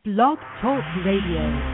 Blog Talk Radio.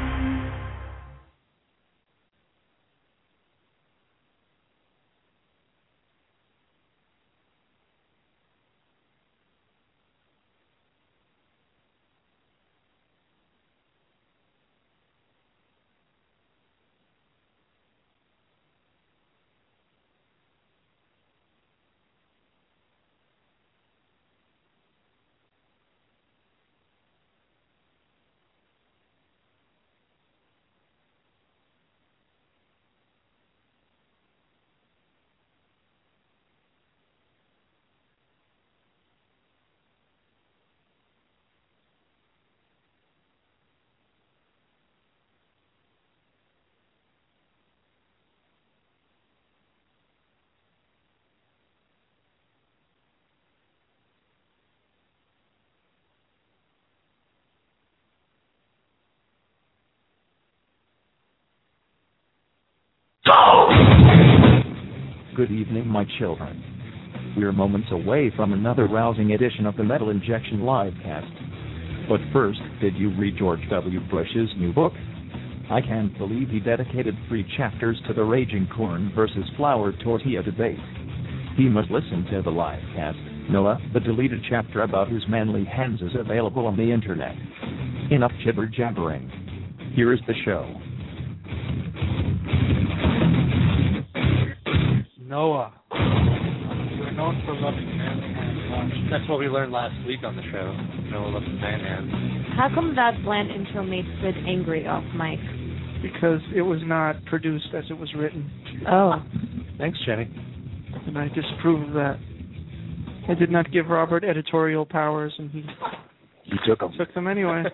Good evening, my children. We're moments away from another rousing edition of the Metal Injection Livecast. But first, did you read George W. Bush's new book? I can't believe he dedicated 3 chapters to the raging corn versus flour tortilla debate. He must listen to the livecast. Noah, the deleted chapter about whose manly hands is available on the internet. Enough jibber-jabbering. Here is the show. Noah, you're known for loving man hands. That's what we learned last week on the show. Noah loves man hands. How come that bland intro made Sid angry off mic? Because it was not produced as it was written. Oh. Thanks, Jenny. And I disapprove of that. I did not give Robert editorial powers, and he took them. Took them anyway.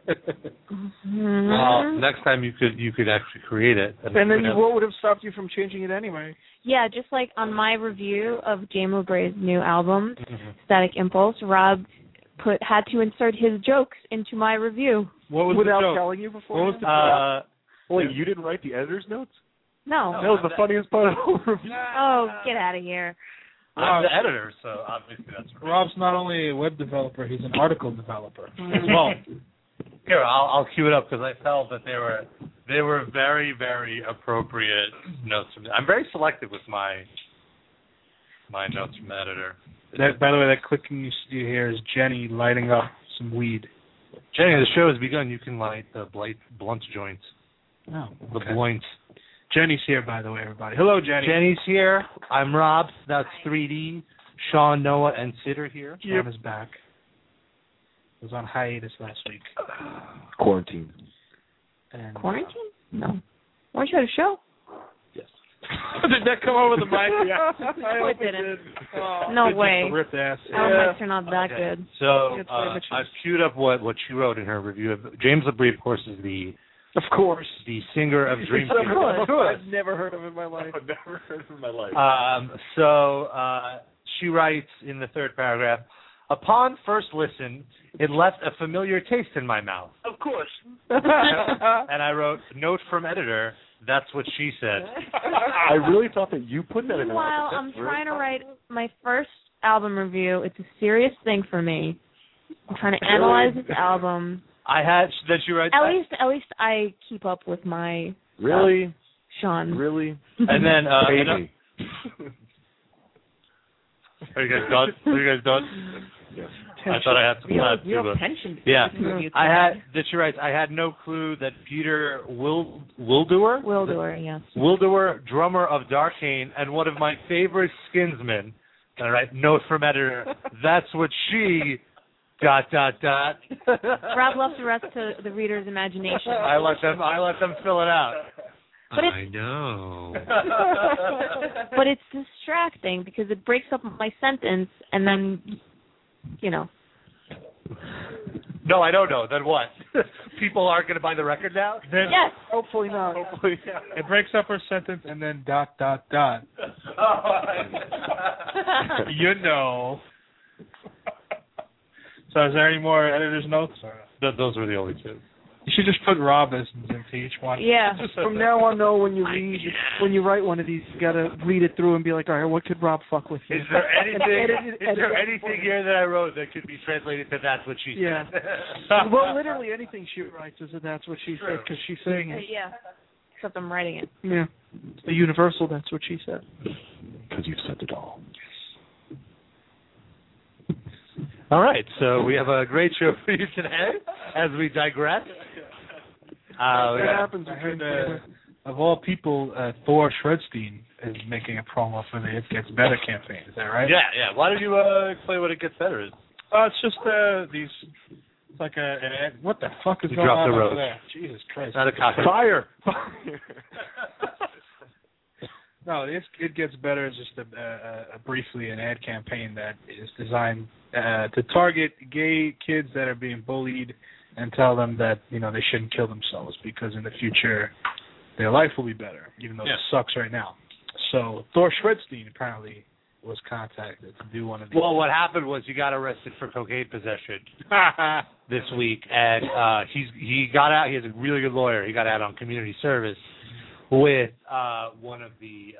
Well, next time you could actually create it. And then what would have stopped you from changing it anyway? Yeah, just like on my review of James LeBray's new album, Static Impulse, Rob had to insert his jokes into my review. What was without the joke? telling you before? What was the Wait, you didn't write the editor's notes? No. That was the funniest part of the whole review. Oh, get out of here. I'm the editor, so obviously that's right. Rob's not only a web developer, he's an article developer as well. Here, I'll cue it up because I felt that they were very, very appropriate notes from me. I'm very selective with my notes from the editor. By the way, that clicking you hear is Jenny lighting up some weed. Jenny, the show has begun. You can light the blunt joints. Oh, the blunt. Jenny's here, by the way, everybody. Hello, Jenny. Jenny's here. I'm Rob. That's 3D. Sean, Noah, and Sid are here. Sean is back. He was on hiatus last week. Quarantine. And, Quarantine? No. Weren't you at a show? Yes. Did that come over the mic? Yeah. No, it didn't. No way. Ripped ass. Our mics are not that good. So I've queued up what she wrote in her review. James LeBray, of course, is the singer of Dream Theater. Of course. I've never heard of it in my life. I've never heard of it in my life. So she writes in the third paragraph, upon first listen, it left a familiar taste in my mouth. Of course. And I wrote, note from editor, that's what she said. I really thought that you put that in. Meanwhile, I'm trying to write my first album review. It's a serious thing for me. I'm trying to analyze this album. She writes. At least I keep up with my really, Sean. Really, and then baby. Are you guys done? Yes. I thought I had some class too. Real tension. Yeah, she writes. I had no clue that Peter Wildoer, yes, Wildoer, drummer of Darkane and one of my favorite Skinsmen. And I write, note from editor. That's what she. ... Rob left the rest to the reader's imagination. I let them fill it out. But I know. But it's distracting because it breaks up my sentence, and then, No, I don't know. Then what? People aren't going to buy the record now? Yes. Hopefully not. Hopefully. It breaks up her sentence and then ... You know. So is there any more editor's notes? Those were the only two. You should just put Rob as into each one. Yeah. From now on, though, when you write one of these, you gotta read it through and be like, all right, what could Rob fuck with here? Is there anything here that I wrote that could be translated to "That's what she Yeah. said"? Well, literally anything she writes is a "That's what she said" because she's saying it. Yeah. Except I'm writing it. Yeah. It's the universal "That's what she said." Because you've said it all. All right, so we have a great show for you today as we digress. That happens. I heard, of all people, Thor Shredstein is making a promo for the It Gets Better campaign. Is that right? Yeah. Why don't you explain what It Gets Better is? It's just these. It's like what the fuck is You going dropped on the over roast. there? Jesus Christ! Not a cocktail. Fire! No, It Gets Better is just briefly an ad campaign that is designed to target gay kids that are being bullied and tell them that they shouldn't kill themselves because in the future their life will be better, even though it sucks right now. So Thor Shredstein apparently was contacted to do one of these. Well, what happened was he got arrested for cocaine possession this week, and he got out. He has a really good lawyer. He got out on community service with one of the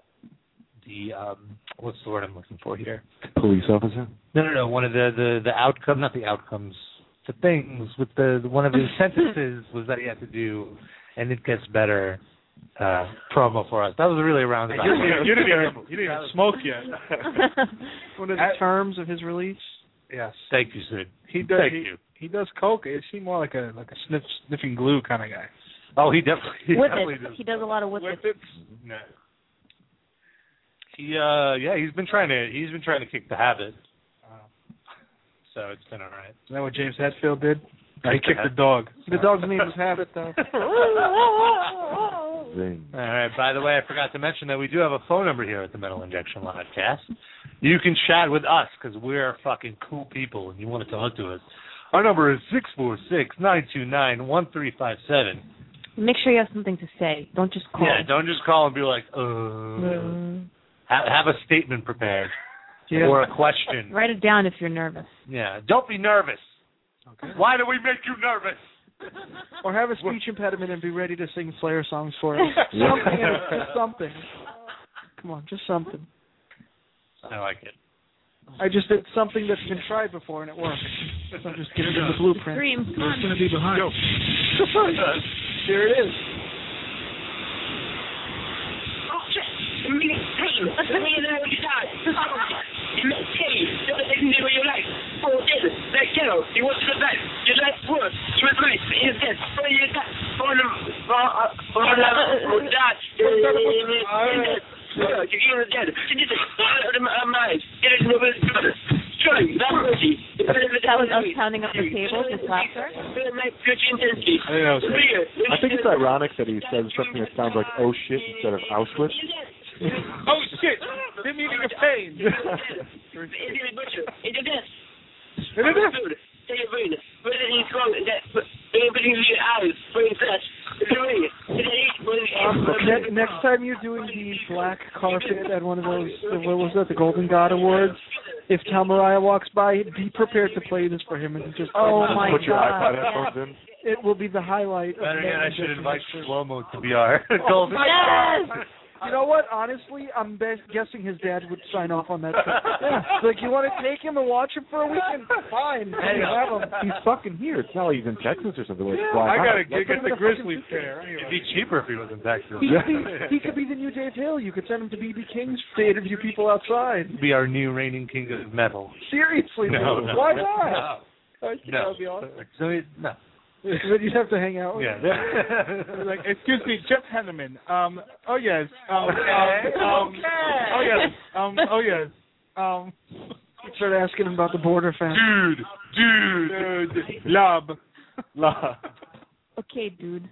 what's the word I'm looking for here? Police officer? No. One of the outcome, not the outcomes, the things with one of his sentences was that he had to do, and It Gets Better promo for us. That was really a roundabout. You didn't even smoke yet. One of the terms of his release. Yes. Thank you, Sid. He does. Thank you. He does coke. He seemed more like a sniffing glue kind of guy. Oh, he definitely Whippets. He does a lot of whippets. No. He's been trying to kick the habit. So it's been all right. Is that what James Hetfield did? He kicked the dog. The dog's name is Habit, though. Zing. All right. By the way, I forgot to mention that we do have a phone number here at the Metal Injection Livecast. You can chat with us because we're fucking cool people and you want to talk to us. Our number is 646-929-1357. Make sure you have something to say. Don't just call. Yeah, don't just call and be like, Have a statement prepared or a question. Write it down if you're nervous. Yeah, don't be nervous. Okay. Why do we make you nervous? Or have a speech impediment and be ready to sing Slayer songs for us. Something. Just something. Come on, just something. I like it. I just did something that's been tried before and it worked. So I'm just giving it the blueprint. Scream. It's going to be behind. Yo. Here it is. That was us pounding up the table, just laughter. I think it's ironic that he says something that sounds like "oh shit" instead of Auschwitz. Oh shit! They're meeting a pain. Next time you're doing the black carpet at one of those, what was that, the Golden God Awards, if Tom Mariah walks by, be prepared to play this for him and just Put your iPod headphones in. It will be the highlight. Better yet, I should invite Shlomo to be our golden. Yes! You know what? Honestly, I'm guessing his dad would sign off on that. Yeah. Like, you want to take him and watch him for a weekend? Fine. Hey, have him. he's fucking here. It's not like he's in Texas or something. Where it's I got a black. gig at the Grizzly Fair. It'd be cheaper if he was in Texas. He could be the new Dave Hill. You could send him to B.B. King's to interview people outside. Be our new reigning king of metal. Seriously, No, dude. No, Why no, not? No. I think that would be awesome. So no. Then you'd have to hang out with him. Like, excuse me, Jeff Henneman. Oh yes. Oh yes. Start asking him about the border fence. Dude. Lob. Okay, dude.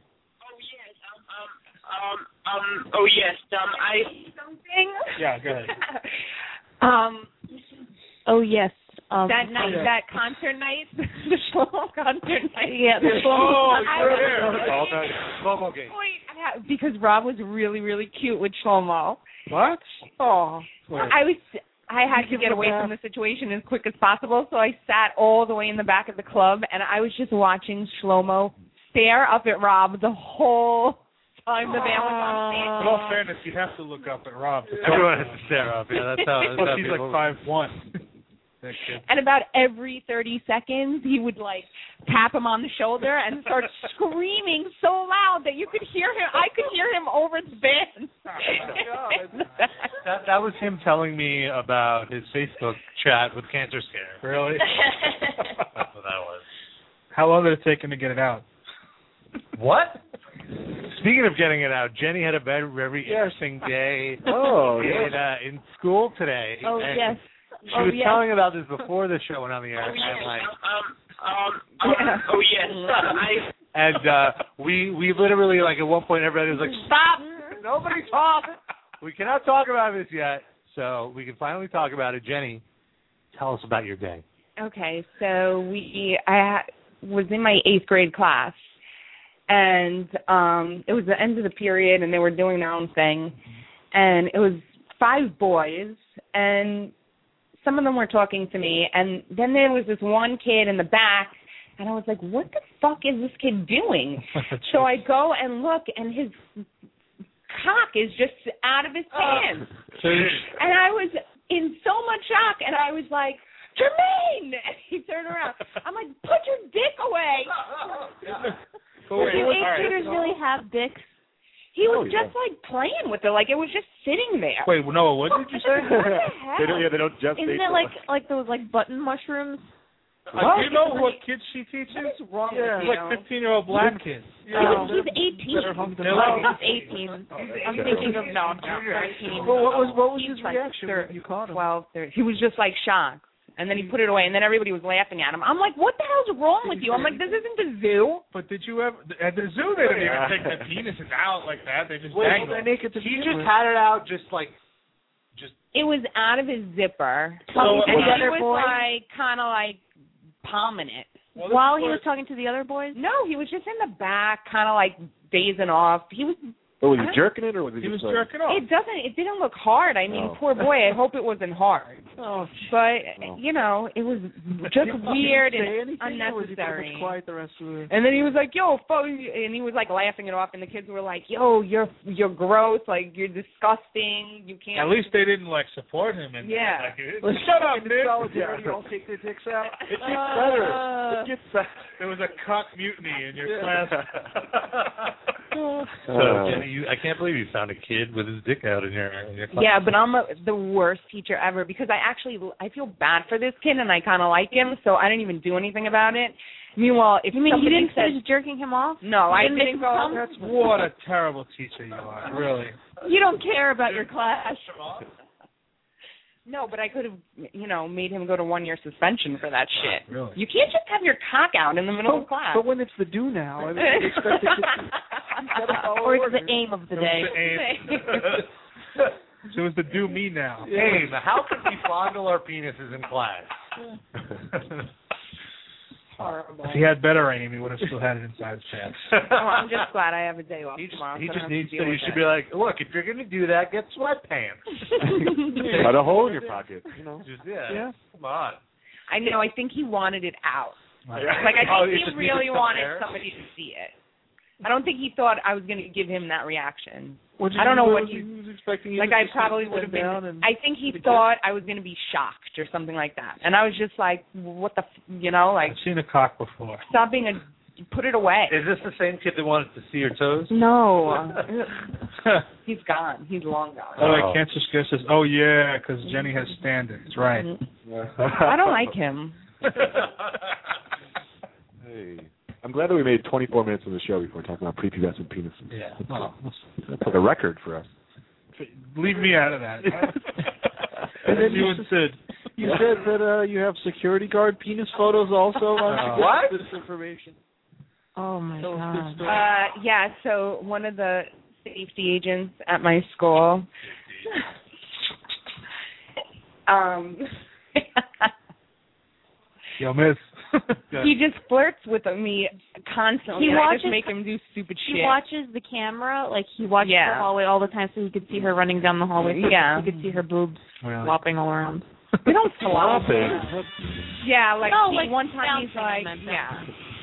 Something? Yeah, go ahead. Oh, yes. That night, that concert night, the Shlomo concert night. Yeah, the Shlomo game. Because Rob was really, really cute with Shlomo. What? Oh. I had to get away from the situation as quick as possible, so I sat all the way in the back of the club, and I was just watching Shlomo stare up at Rob the whole time the band was on stage. In all fairness, you have to look up at Rob. Everyone has to stare up. Yeah, that's how. Plus, he's like 5'1". And about every 30 seconds, he would like tap him on the shoulder and start screaming so loud that you could hear him. I could hear him over the band. That was him telling me about his Facebook chat with Cancer Scare. Really? That's what that was. How long did it take him to get it out? What? Speaking of getting it out, Jenny had a very interesting day in school today. Oh, and yes. She was telling about this before the show went on the air. And we literally, like, at one point, everybody was like, stop! Nobody talk! We cannot talk about this yet. So we can finally talk about it. Jenny, tell us about your day. Okay, so I was in my 8th grade class, and it was the end of the period, and they were doing their own thing, and it was 5 boys, and some of them were talking to me, and then there was this one kid in the back, and I was like, what the fuck is this kid doing? So I go and look, and his cock is just out of his pants. And I was in so much shock, and I was like, Jermaine! And he turned around. I'm like, put your dick away! Do 8th graders really have dicks? He was just like playing with it, like it was just sitting there. Wait, Noah, what did you say? What the hell? They don't just. Isn't it like those like button mushrooms? Do you know what kids she teaches? What's wrong It's with you? like 15-year-old black kids. He's 18. He's 18. I'm thinking of no, 13. Well, what was his reaction when you caught him? 12, 13. He was just like shocked. And then he put it away, and then everybody was laughing at him. I'm like, what the hell's wrong with you? I'm like, this isn't the zoo. But did you ever, at the zoo, they didn't even take the penises out like that. They just dangled. He just had it out just. It was out of his zipper. So and the he other was boy? like, kind of like palming it. While he was talking to the other boys? No, he was just in the back, kind of like dazing off. He was. Oh, was he jerking it, or was he? He was just jerking off. It didn't look hard. I mean, poor boy. I hope it wasn't hard. But you know, it was just weird and unnecessary. Quiet the rest of the. And then he was like, "Yo, fuck," and he was like laughing it off, and the kids were like, "Yo, you're gross. Like you're disgusting. You can't." At least they didn't like support him. And yeah. Like, shut up, Nick. Solidarity, all take their dicks out. It gets better. It gets better. There was a cock mutiny in your class. So Jenny, I can't believe you found a kid with his dick out in your class. Yeah, but I'm the worst teacher ever because I feel bad for this kid and I kind of like him, so I didn't even do anything about it. Meanwhile, if you mean you didn't says, finish jerking him off? No, I didn't go. What a terrible teacher you are, really. You don't care about your class. No, but I could have, made him go to 1-year suspension for that shit. Really? You can't just have your cock out in the middle of class. But when it's the do now, I mean, you expect it to or it's the aim of the day. So it was the do me now. Aim. How can we fondle our penises in class? Horrible. If he had better aim, he would have still had it inside his pants. Oh, I'm just glad I have a day off tomorrow. He so just I don't needs have to. deal You with should it. be like, look, if you're going to do that, get sweatpants. Cut a hole in your pocket. You know. Just come on. I know. I think he wanted it out. Right. Like I think he he really wanted there? somebody to see it. I don't think he thought I was going to give him that reaction. I don't know what he was expecting. Like I probably would have been. I think he thought I was going to be shocked or something like that, and I was just like, "What the, like." I've seen a cock before. Stop being put it away. Is this the same kid that wanted to see your toes? No, he's gone. He's long gone. Oh, Cancer Scare says, "Oh yeah, because Jenny has standards, right?" I don't like him. Hey. I'm glad that we made 24 minutes of the show before talking about prepubescent penises. Yeah. That's like a record for us. Leave me out of that. And then you said that you have security guard penis photos also. What? This information. Oh my god. Yeah. So one of the safety agents at my school. Yo, miss. He just flirts with me constantly. I just make him do stupid shit. He watches the camera, like he watches the hallway all the time, so he could see her running down the hallway. Yeah, he could see her boobs flopping all around. We don't flop. Flopping. Yeah, like no, like one time he's like, bouncing, yeah.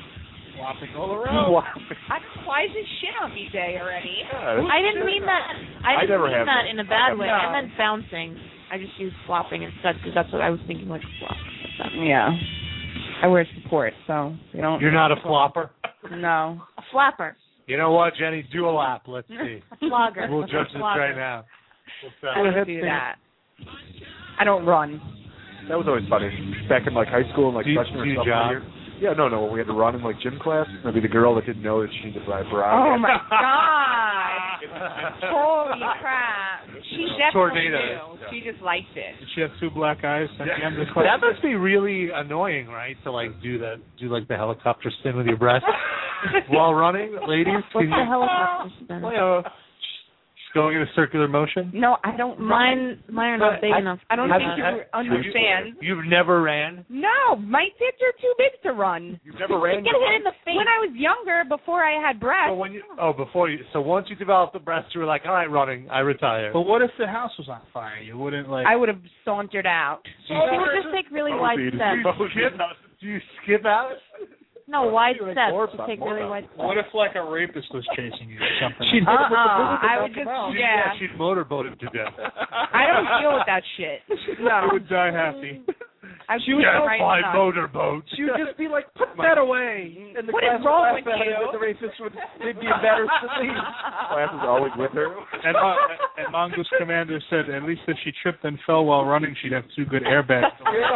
Flopping all around. Why is this shit on me day already? I didn't mean that. I didn't never mean have that that. in a bad way. No. I meant bouncing. I just used flopping instead because that's what I was thinking, like flop. Yeah. I wear support, so you don't. You're not a flopper? No. A flapper. You know what, Jenny? Do a lap. Let's see. A flogger. We'll judge this Flogger. right now. I don't do that. I don't run. That was always funny. Back in like high school and like Do you- freshman do you or sophomore jog? year. Yeah, no. We had to run in like gym class. Maybe the girl that didn't know that she needed to ride bra. Oh my god! Holy crap! She definitely Tornado. knew. She just liked it. Did she have two black eyes at the end of the class? That must be really annoying, right? To like do like the helicopter spin with your breast while running, ladies. What's Can the you, helicopter spin? just going in a circular motion? No, I don't. Mine are not big enough. I don't to do think that. you understand. You've never ran? No, my tits are too big to run. You've never ran. Get hit in the face. When I was younger, before I had breasts. So once you developed the breast, you were like, all right, running, I retire. But what if the house was on fire? You wouldn't like. I would have sauntered out. She would just take really wide steps. Do you skip out? No, wide Like steps. more She about- take more really about- wide steps. What if like a rapist was chasing you or something? She'd hit him with the boot I and would knock him just out. yeah. She'd motorboat him to death. I don't deal with that shit. I No, would die happy. I She would go go right By nuts. motorboat. She would just be like, put that away. And the What class is wrong would with laugh at her, you? and the rapist would they'd be embarrassed to leave. Class is always with her. And Mongoose Commander said at least if she tripped and fell while running, she'd have two good airbags.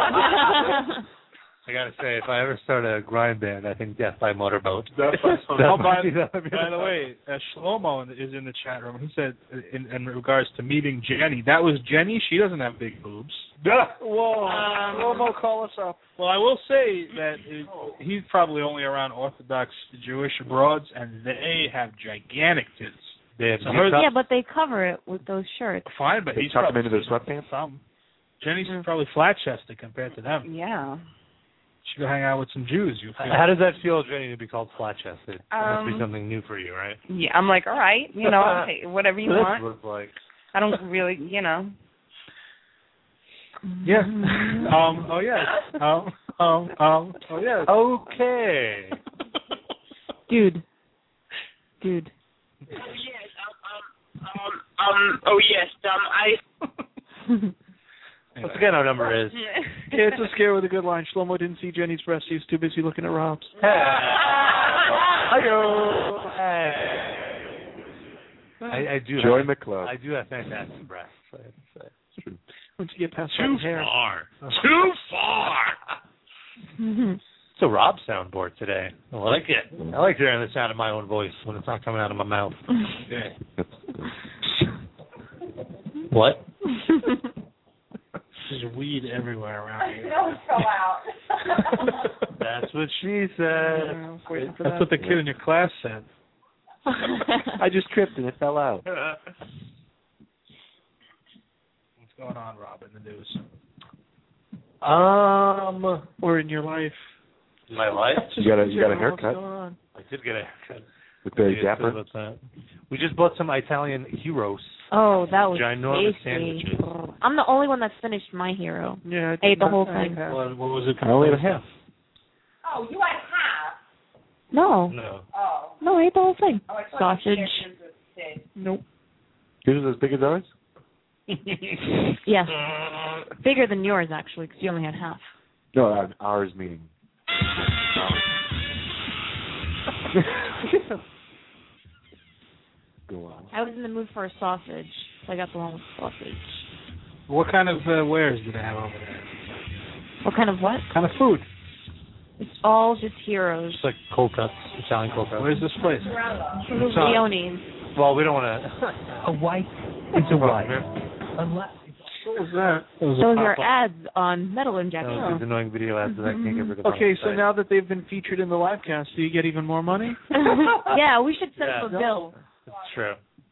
I gotta say, if I ever start a grind band, I think death by motorboat. Oh, by That the might be way, Shlomo is in the chat room. He said, in regards to meeting Jenny, that was Jenny. She doesn't have big boobs. Whoa. Romo, call us up. Well, I will say that he's probably only around Orthodox Jewish broads, and they have gigantic tits. They have So hers- Yeah, but they cover it with those shirts. Fine, but They he's tuck them probably into their sweatpants. some. Jenny's probably flat-chested compared to them. Yeah. She go hang out with some Jews. You feel? How does that feel, Jenny, to be called flat-chested? That must be Um, something new for you, right? Yeah, I'm like, all right, you know, okay, whatever you That's want. what it's like. I don't really, you know. Yeah. Oh yes. Oh yes. Okay. Dude. Once again, our number is. Yeah, it's a scare with a good line. Shlomo didn't see Jenny's breast. He was too busy looking at Rob's. I do. Join the club. I do have fantastic breasts. I have to say. It's true. Once you get past Too that hair. far. Too far. It's a Rob soundboard today. I like it. I like hearing the sound of my own voice when it's not coming out of my mouth. What? There's weed everywhere around here. Don't go out. That's what she said. That's what the kid in your class said. I just tripped and it fell out. What's going on, Rob, in the news? Or in your life. My life? You got a What's haircut going on? I did get a haircut. with the Yeah, Dapper. about that. We just bought some Italian heroes. Oh, that was Ginormous tasty. sandwiches. I'm the only one that finished my hero. Yeah, I ate the whole thing. What was it? I only had a half. Oh, you had half. No, No. Oh. I ate the whole thing. Oh, I thought Sausage. Nope. Yours is as big as ours? Yes, bigger than yours actually, because you only had half. No, ours meaning. Go on. I was in the mood for a sausage, so I got the one with sausage. What kind of wares do they have over there? What kind of what? Kind of food? It's all just heroes. Just like cold cuts, Italian cold cuts. Where's this place? Leone's. Well, we don't want to. A wife is a wife. What was that? It was Those a are pop-up. ads on Metal Those Injection. these annoying video ads that I can't get rid of. Okay, so now that they've been featured in the live cast, do you get even more money? Yeah, we should set up a Yeah. bill. It's true.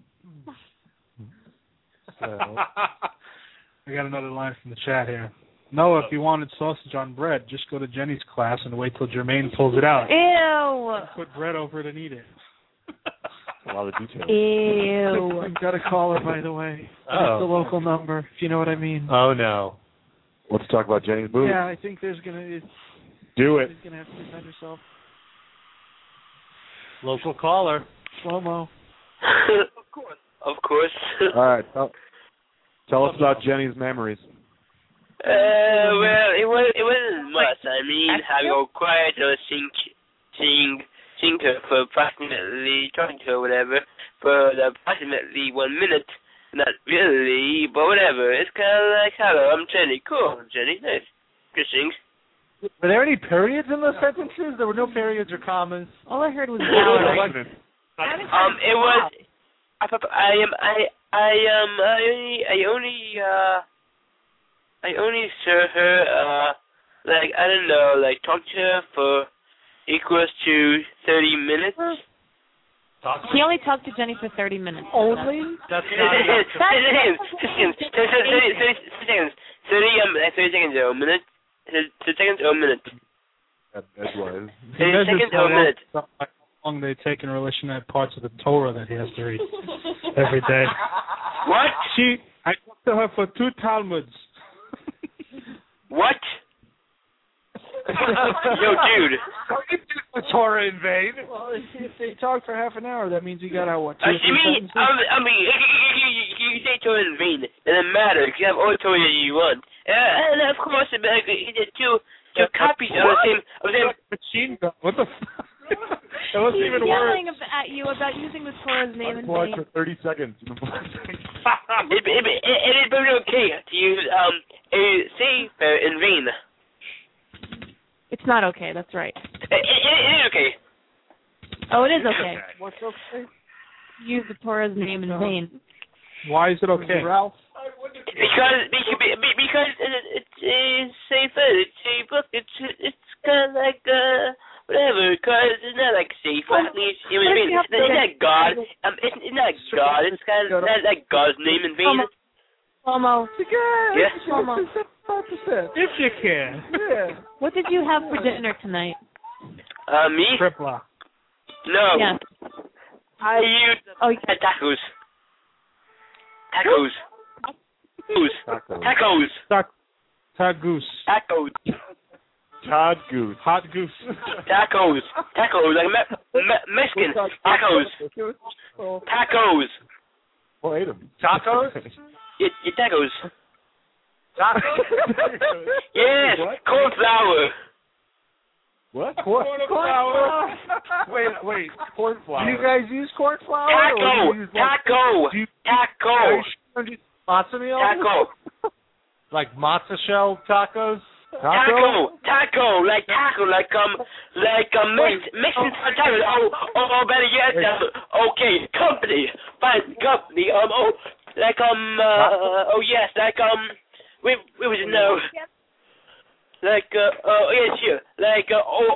So, I got another line from the chat here. No, if you wanted sausage on bread, just go to Jenny's class and wait till Jermaine pulls it out. Ew. Put bread over it and eat it. a lot of details. Ew. I've got a caller, by the way. Oh. It's the local number, if you know what I mean. Oh no. Let's talk about Jenny's boobs. Yeah, I think there's gonna Do it. he's gonna have to defend herself. Local caller. Slow-mo. Of course. All right. Tell us about Jenny's memories. Well, it wasn't much. I mean, I go quiet or sing her for approximately, talking to her, whatever, for approximately 1 minute. Not really, but whatever. It's kind of like, hello, I'm Jenny. Cool, Jenny. Nice. Good things. Were there any periods in those sentences? There were no periods or commas. All I heard was It was. I only saw her, like, I don't know, like, talk to her for equals to 30 minutes. He only talked to Jenny for 30 minutes. Only? That's not enough. 30 seconds or a minute. 30 seconds or a minute. That's what it is. 30 seconds or a minute. How long they take in relation to parts of the Torah that he has to read every day. What? I talked to her for 2 Talmuds. What? Yo, dude. Don't you do the Torah in vain? Well, if they talk for half an hour, that means you got, what, 2 or 3 I mean, you say Torah in vain. It doesn't matter, because you have all the Torah you want. And of course, two copies of the same machine gun. What the fuck? That wasn't He's even worse. yelling at you about using the Torah's name in Watch vain. for 30 seconds. It is very okay to use say in vain. It's not okay, that's right. It is okay. Oh, it is okay. What's okay? Use the Torah's name in vain. Why is it okay? Ralph? Because it's safer. It's safer. It's kind of like whatever. Because it's not like safer. At least it's not God. It's not God. It's kind of not like God's name in vain. Slow-mo. Yes. Slow-mo. If you can. Yeah. What did you have for dinner tonight? Me? Tripla. No. Yes. I used tacos. Tacos. Tacos. Todd Goose. Tacos. Todd Goose. Hot Goose. Tacos. Tacos. Like Mexican. Tacos. Tacos. Well, ate them. Tacos? Yeah, tacos. Tacos? Yes. What? Corn flour. What? Corn flour? Wait. Corn flour. Do you guys use corn flour? Taco. Or do you use Taco. Taco. Matzo meal? Taco. Like matzo shell tacos? Taco, like Mexican tacos. Oh, better yet, okay, company, fine company. Yes, like we was no, like yes, sure, like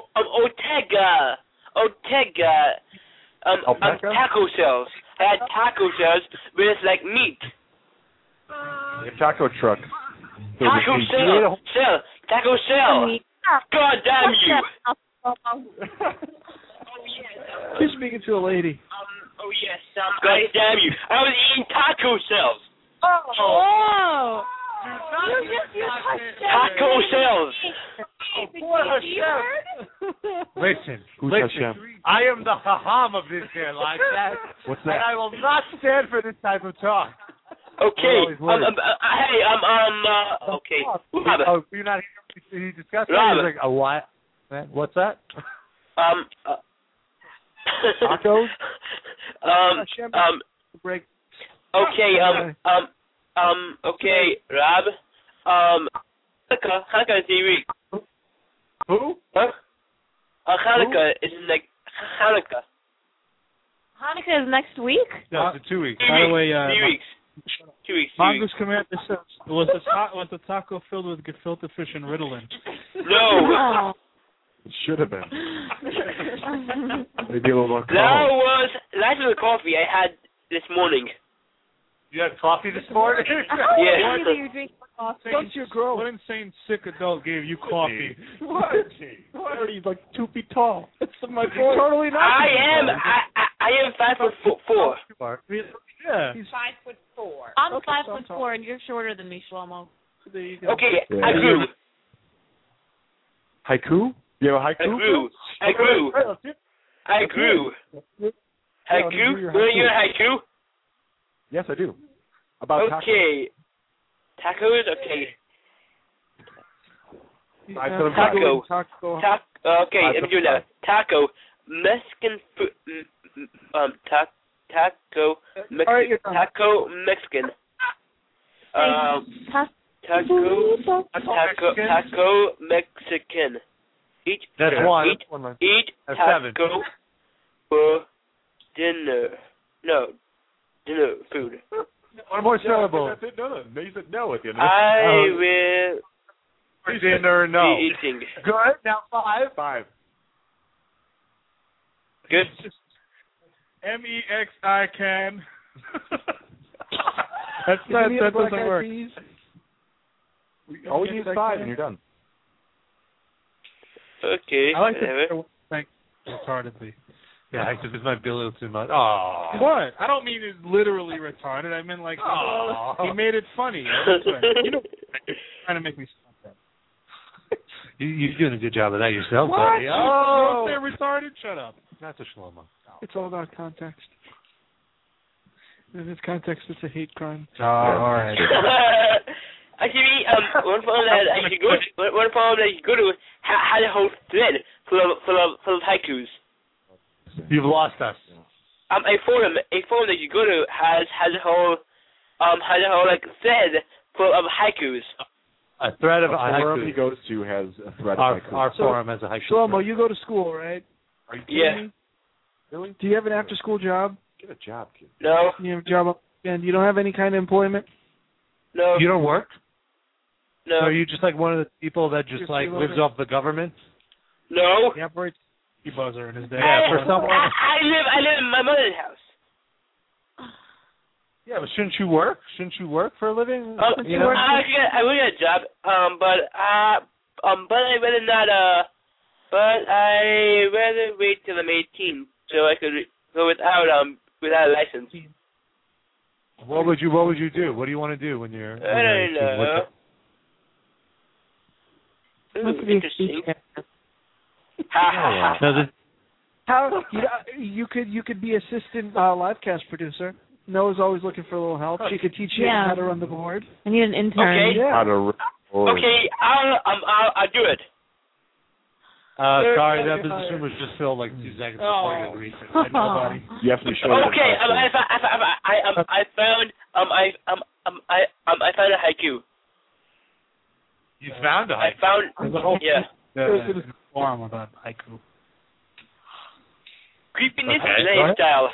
Ortega, taco shells. I had taco shells with like meat. A taco truck. Taco shell. Taco shell. God damn you. You're speaking to a lady. Oh yes. God damn you. I was eating taco shells. Oh! Taco shells. Listen. Who's Hashem? I am the haham of this here live chat. What's And that? I will not stand for this type of talk. Okay. Okay. Oh, you're not here. You discussed Rob. He's like, a what? What's that? Tacos? Break. Okay, okay, Rob. Hanukkah TV. Who? Huh? Hanukkah is like Hanukkah. Hanukkah is next week? No, it's 2 weeks. By the way, 3 weeks. 2 weeks. Mongoose Commander says, was the taco filled with gefilte fish and Ritalin? No. It should have been. Maybe a little more That was the coffee I had this morning. You had coffee this morning? Yeah. You drink coffee. Don't you grow? What insane sick adult gave you coffee? What? He's like 2 feet tall. That's my point. Totally not. I am 5'4". Yeah. He's 5'4". I'm Okay, so I'm 5'4", and you're shorter than me, Shlomo. There you go. Okay, Yeah. I grew. Haiku? You have a haiku? I grew. Haiku. Haiku? Your Will you haiku? Yes, I do. About okay. Tacos? Okay. Taco. Okay, let me do that. Taco. Mexican food. Taco. Taco Mexican. Taco Mexican. Eat taco for dinner. No, dinner food. One more syllable. That's it. No. You said no at the end of it. I will For dinner, no. be eating. Good. Now 5. Good. MEXICAN. That doesn't work. All we need is 5 and you're done. Okay. I like whatever. to think retardedly. Yeah, actually, this might be a little too much. Oh. What? I don't mean it's literally retarded. I mean like he made it funny. You know, trying to make me stop that. You're doing a good job of that yourself, What? buddy. Oh. You don't say retarded? Shut up. Not to Shlomo. It's all about context. In this context, it's a hate crime. Oh, all right. Actually, one problem that you go to had a whole thread full of haikus. You've lost us. A forum that you go to has a whole like thread full of haikus. A thread of the forum haiku. he goes to has a thread Our of haiku. forum has a haiku. Shlomo, you go to school, right? Are you kidding me? Really? Do you have an after-school job? Get a job, kid. No. You have a job and you don't have any kind of employment? No. You don't work? No. So are you just like one of the people that just like lives off the government? No. He operates a buzzer in his day. Yeah, for someone. I live in my mother's house. Yeah, but shouldn't you work? Shouldn't you work for a living? I will get a job. But I rather not. But I rather wait till I'm 18 so I could go without a license. What would you do? What do you want to do when you're? I don't know. Ooh, interesting. How you could be assistant livecast producer. Noah's always looking for a little help. She could teach you how to run the board. I need an intern. Okay. How to run the board. Okay, I'll do it. Sorry, that position was just filled like 2 seconds before you agreed to it. Nobody. You have to be sure. Okay, I found a haiku. You found a haiku. I found There's a forum about haiku. Creepiness lifestyle.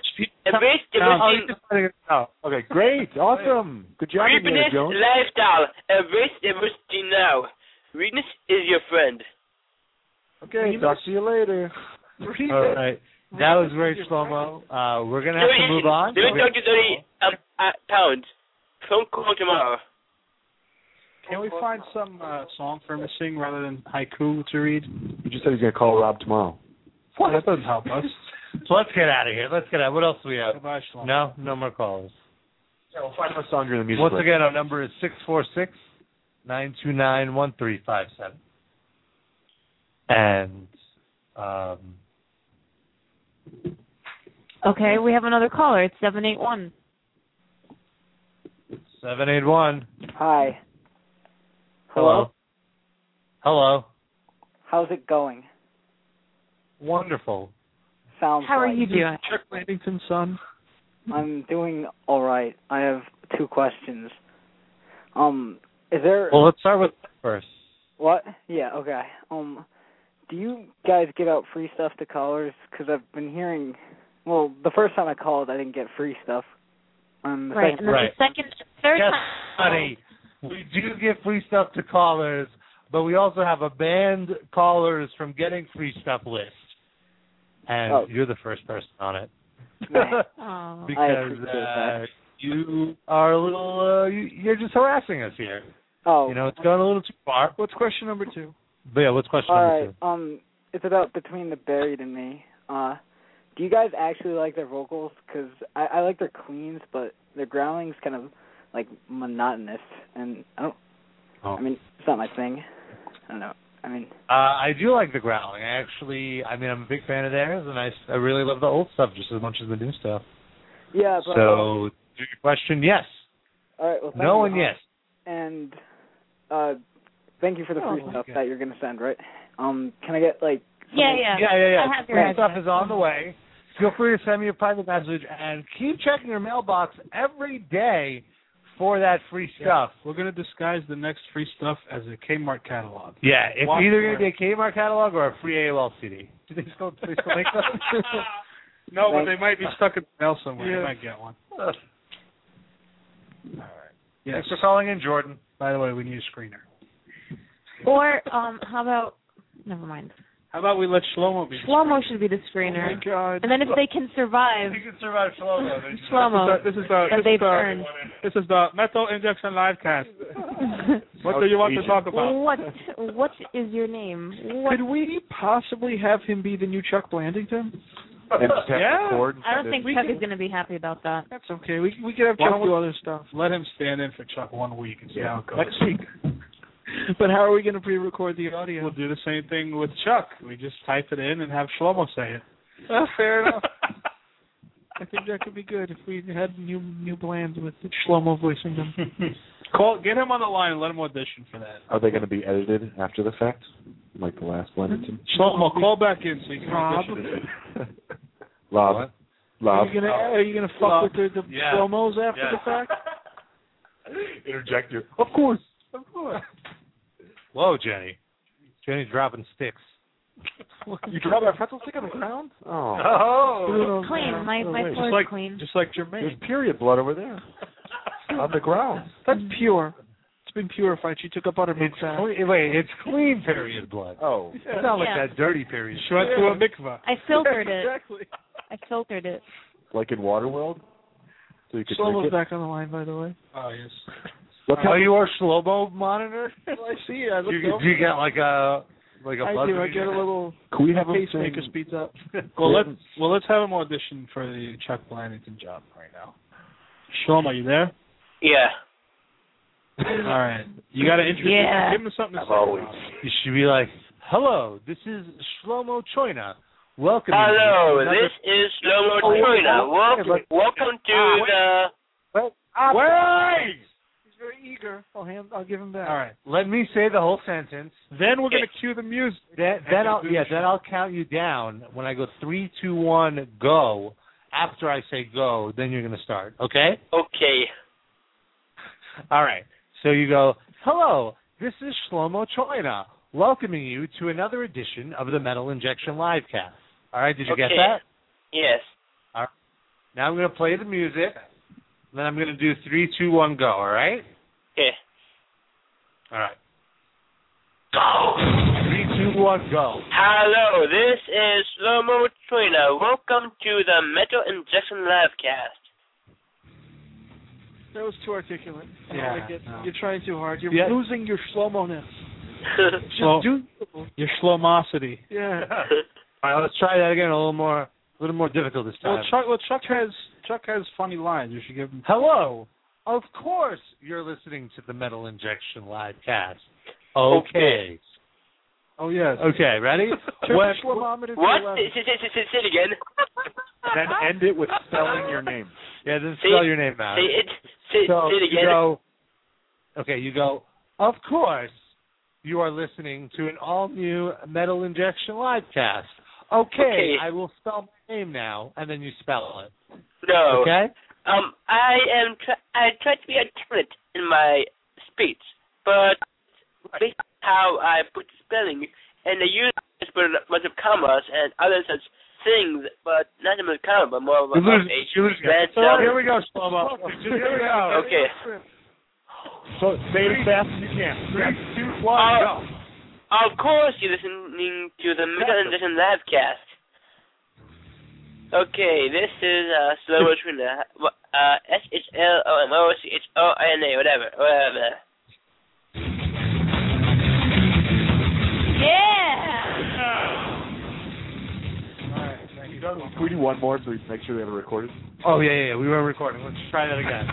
Okay, great, awesome, good job, Indiana Creepiness Jones. lifestyle. Embrace diversity now. Weakness is your friend. Okay, talk to you later. All right, that was great, Shlomo. We're gonna have to move on. Let me talk to 30 pounds. Phone call tomorrow. Can we find some song for him to sing rather than haiku to read? He just said he's gonna call Rob tomorrow. Well, that doesn't help us. So let's get out of here. What else do we have? Goodbye, Shlomo. No more calls. Yeah, we'll find him a song during the music Once break. again, our number is 646-929-1357. And Okay, we have another caller. It's 781. 781. Hi. Hello. How's it going? Wonderful. Sounds How are like. you doing? Chuck Landington's son. I'm doing all right. I have 2 questions. Is there? Well, let's start with first. What? Yeah. Okay. Do you guys give out free stuff to callers? Because I've been hearing. Well, the first time I called, I didn't get free stuff. Right, and then the third Yes, time. honey, we do give free stuff to callers, but we also have a banned callers from getting free stuff list. And you're the first person on it. Because you are a little, you're just harassing us here. Oh. You know, it's going a little too far. What's question number 2? But yeah, what's question number 2? All right. It's about Between the Buried and Me. Do you guys actually like their vocals? Because I like their cleans, but their growling's kind of like monotonous, and I don't. I mean, it's not my thing. I don't know. I mean, I do like the growling. I'm a big fan of theirs, and I really love the old stuff just as much as the new stuff. yeah. But, So, to your question, yes. all right. Well, thank No you. and yes. And thank you for the free stuff okay. that you're gonna send, right? Can I get like? Yeah. I have your Free stuff address. is on the way. Feel free to send me a private message, and keep checking your mailbox every day for that free stuff. We're going to disguise the next free stuff as a Kmart catalog. Yeah, it's Walk either away. going to be a Kmart catalog or a free AOL CD. Do they still make those? No, but they might be stuck in the mail somewhere. Yeah. You might get one. All right. Yes. Thanks for calling in, Jordan. By the way, we need a screener. Or how about? Never mind. How about we let Shlomo be the Shlomo should be the screener. Oh my God. And then if they can survive, You can survive Shlomo. Shlomo, This is then they've the earned. This is the Metal Injection Livecast. What do you want to talk about? What is your name? What? Could we possibly have him be the new Chuck Blandington? And Yeah. Cord, I don't think We Chuck can- is going to be happy about that. That's okay. We could have Why Chuck don't do other stuff. Let him stand in for Chuck 1 week and see how it goes. next week. But how are we going to pre-record the audio? We'll do the same thing with Chuck. We just type it in and have Shlomo say it. Fair enough. I think that could be good if we had new Bland with Shlomo voicing them. Get him on the line and let him audition for that. Are they going to be edited after the fact, like the last Blandington? Shlomo, call back in so you can Rob. audition. Lob. Are you gonna fuck with the Yeah. Shlomos after Yeah. the fact? Interject you. Of course. Whoa, Jenny. Jenny's dropping sticks. You drop a pretzel stick on the ground? Oh. Oh. Clean. My floor is clean. Just like There's Jermaine. period blood over there. On the ground. That's pure. It's been purified. She took a buttermilk bath. Wait, it's clean period blood. Oh. It's not like Yeah. that dirty period. She went to a mikvah. I filtered it. Exactly. I filtered it. Like in Waterworld? So you could drink Shlomo's it? back on the line, by the way. Oh, yes. Look Are you our Shlomo monitor? Well, I see it. I looked Do over. you get like a I buzz? do. I get a little Can we have him pacemaker sing? speeds up. Well, let's have him audition for the Chuck Blandington job right now. Shlomo, you there? Yeah. All right. You got to introduce Yeah. him. Give him something to I've say. always. You should be like, "Hello, this is Shlomo Choina. Welcome." Hello, this is Shlomo Choina. Welcome to the... Wait! He's very eager. I'll give him that. All right. Let me say the whole sentence. Then we're going to cue the music. Then I'll count you down. When I go 3, 2, 1, go. After I say go, then you're going to start. Okay? Okay. All right. So you go, hello, this is Shlomo Choina, welcoming you to another edition of the Metal Injection Livecast. All right, did you get Okay. that? Yes. All right. Now I'm going to play the music, then I'm going to do 3, 2, 1, go, all right? Okay. All right. Go! 3, 2, 1, go. Hello, this is Shlomo Choina. Welcome to the Metal Injection Livecast. That was too articulate. I don't Yeah, like it. no. You're trying too hard. You're Yeah. losing your Shlomo-ness. Slow- Just do. Your Shlomosity. Yeah. All right, let's try that again. A little more difficult this time. Chuck has funny lines. You should give him. Hello. Of course, you're listening to the Metal Injection Livecast. Okay. Oh yes. Okay, ready? Turn When- the Shlomometer to What? 11. Say it again. Then end it with spelling your name. Yeah, then spell your name out. Say it. Say So it you again. go. Okay, you go. Of course, you are listening to an all-new Metal Injection Livecast. Okay, I will spell my name now, and then you spell it. No. Okay. I try to be articulate in my speech, but based on how I put spelling, and I use a bunch of commas and other such things, but not a comma, but more of a Here we go, Shlomo. Here we go. Okay. So say it as fast as you can. 3, 2, 1, go. Of course, you're listening to the Metal Injection Livecast. Okay, this is Shlomo Choina. SHLOMOCHOINA, whatever. Can we do one more so we make sure we have it recorded? Oh, yeah. We were recording. Let's try that again.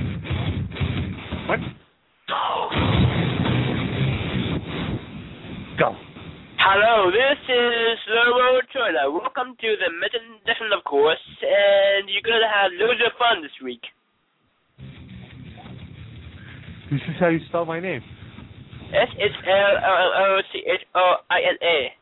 What? Go. Hello, this is Lobo Troiler. Welcome to the Metal Injection, of course, and you're going to have loads of fun this week. This is how you spell my name. SHLOCHOINA.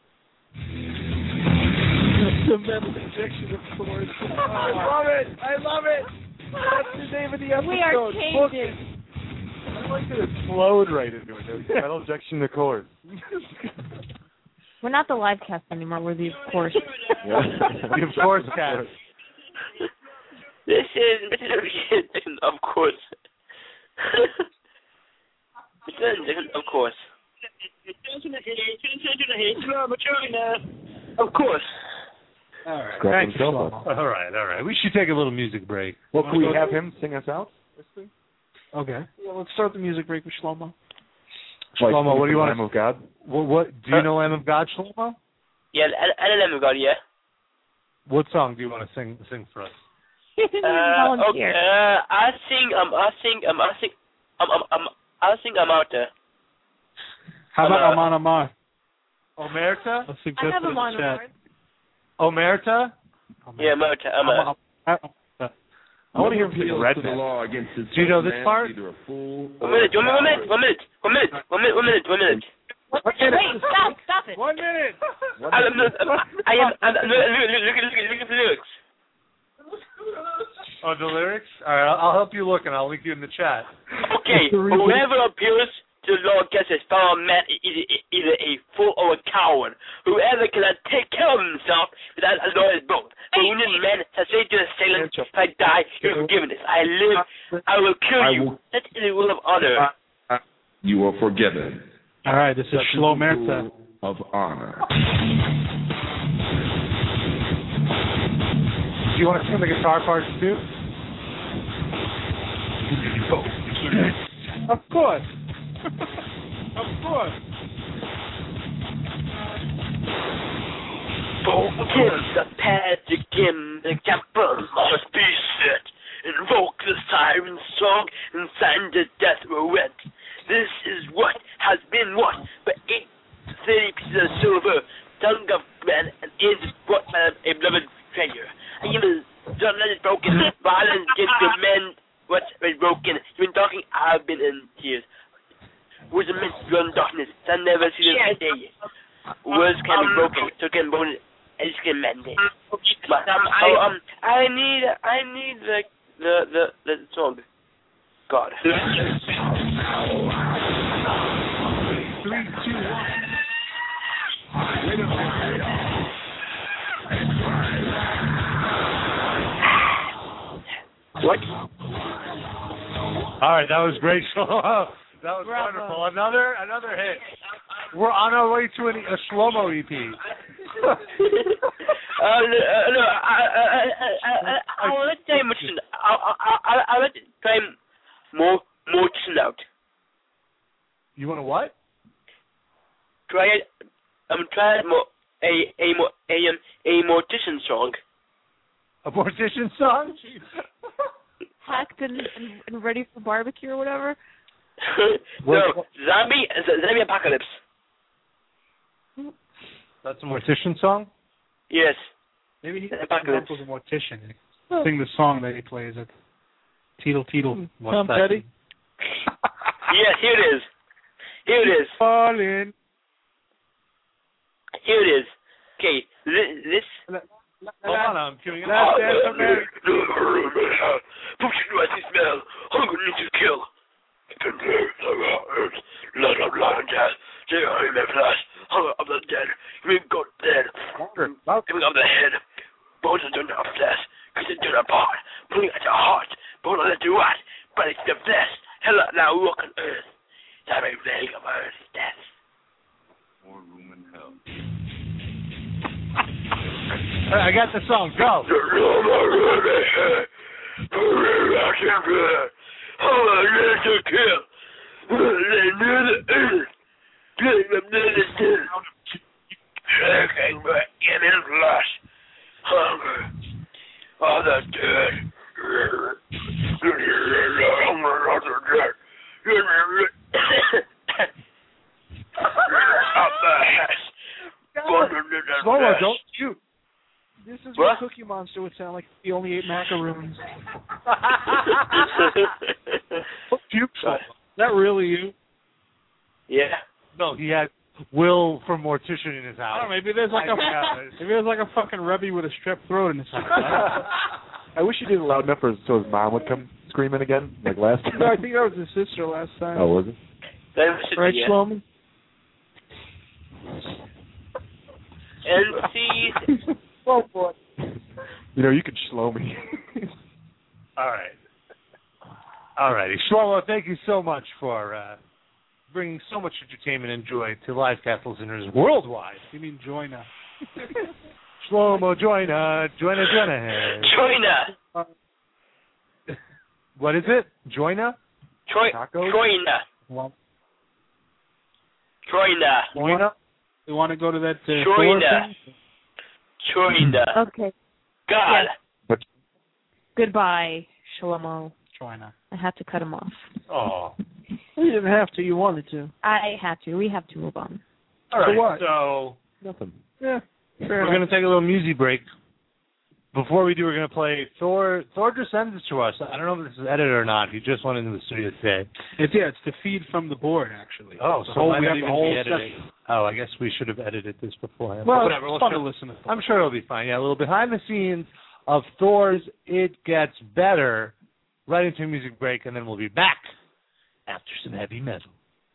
The Metal Injection, of course. I love it. I love it. That's the name of the episode. We are changing. I like to explode right into it. Metal Injection, of course. We're not the live cast anymore. We're the of course. Yeah. The of course cast. This is Metal Injection, of course. Metal Injection, of course. Of course. All right. Thanks, All right. We should take a little music break. Well, can we have him sing us out? Okay. Yeah, let's start the music break with Shlomo. Shlomo, what do you want? Lamb of God? What do you know Lamb of God, Shlomo? Yeah, and Lamb of God, yeah. What song do you want to sing for us? Okay. I'll sing Amata. How about Aman Amar? Omerta? Let's suggest I have it in him on the chat. Omerta? Yeah, Amata. I want to hear him sing Red Do you know this part? One minute. Wait, stop it. 1 minute. I'm looking at the lyrics. Oh, the lyrics? All right, I'll help you look, and I'll link you in the chat. Okay, whoever appears to the Lord gets his fellow man is either a fool or a coward. Whoever cannot take care of himself without a lawyer's vote. A wounded man has said to the assailant, if I die, you're forgiveness. I live, I will kill you. That is the will of honor. You are forgiven. All right, this is Shlomerta. Of honor. Do you want to sing the guitar parts too? Of course. Of course. Focus the pentagram, the captain must be set. Invoke the siren song and sign the death warrant. This is what has been what, but 30 pieces of silver, tongue of bread, and is brought by a beloved treasure. I even don't let it broken, violence against the men, what is broken. Even talking, I've been in tears. Words are meant to run darkness, sun never see the day. Words can be broken, so can bone, and it can mend it. But I need the song. God. 3, 2, 1. What? All right, that was great. That was wonderful. Another hit. We're on our way to a Shlomo EP. No, I'll let you try much. I'll let you try more out. You want to what? Try it. Try a mortician song. A mortician song? Packed and ready for barbecue or whatever. No, zombie apocalypse. That's a mortician song? Yes. Maybe he's a mortician. Sing the song that he plays at Teetle. Tom Petty? Yes, here it is. Falling. Here it is. Okay, this. Hold on, I'm queuing it up. Pushing smell. Hunger needs to kill. Blood of lion death. Tear in my flesh. Hunger of the dead. Green goat dead. Giving of the head. Bones are turned to flesh. Kissing to the part. Pulling at your heart. Bone let you rot. But it's the flesh. Hell now walk on earth. Time a plague of earth death. More room in hell. I got the song. Go. Hunger of the dead. Slow-mo, don't shoot. This is What? what Cookie Monster would sound like if he only ate macaroons. Puke Slow-mo. Is that really you? Yeah. No, he had Will from Mortician in his house. I don't know, maybe there's like a fucking Rebbe with a strep throat in his house. I wish you did it loud enough so his mom would come screaming again, like last time. No, I think that was his sister last time. Oh, was it? That should Right, be it. Shlomo? And see. Oh, boy. You know, you could slow me. All right. All righty. Shlomo, thank you so much for bringing so much entertainment and joy to Livecast listeners worldwide. You mean Joyna? Shlomo, join. Joiner. What is it? Joina? Joiner. Joiner. You want to go to that Thor Joiner. thing? Joiner. Okay. God. Yes. Goodbye, Shlomo. Joyna. I had to cut him off. Oh. You didn't have to. You wanted to. I had to. We have to move on. All right. what? So Nothing. Yeah. we're going to take a little music break. Before we do, we're going to play Thor. Thor just sent this to us. I don't know if this is edited or not. He just went into the studio today. It's the feed from the board, actually. Oh, The so whole- we we have have the the whole whole editing. Oh, I guess we should have edited this beforehand. Well, But whatever. it's We'll fun sure- to listen to. I'm sure it'll be fine. Yeah, a little behind the scenes of Thor's It Gets Better, right into a music break, and then we'll be back after some heavy metal.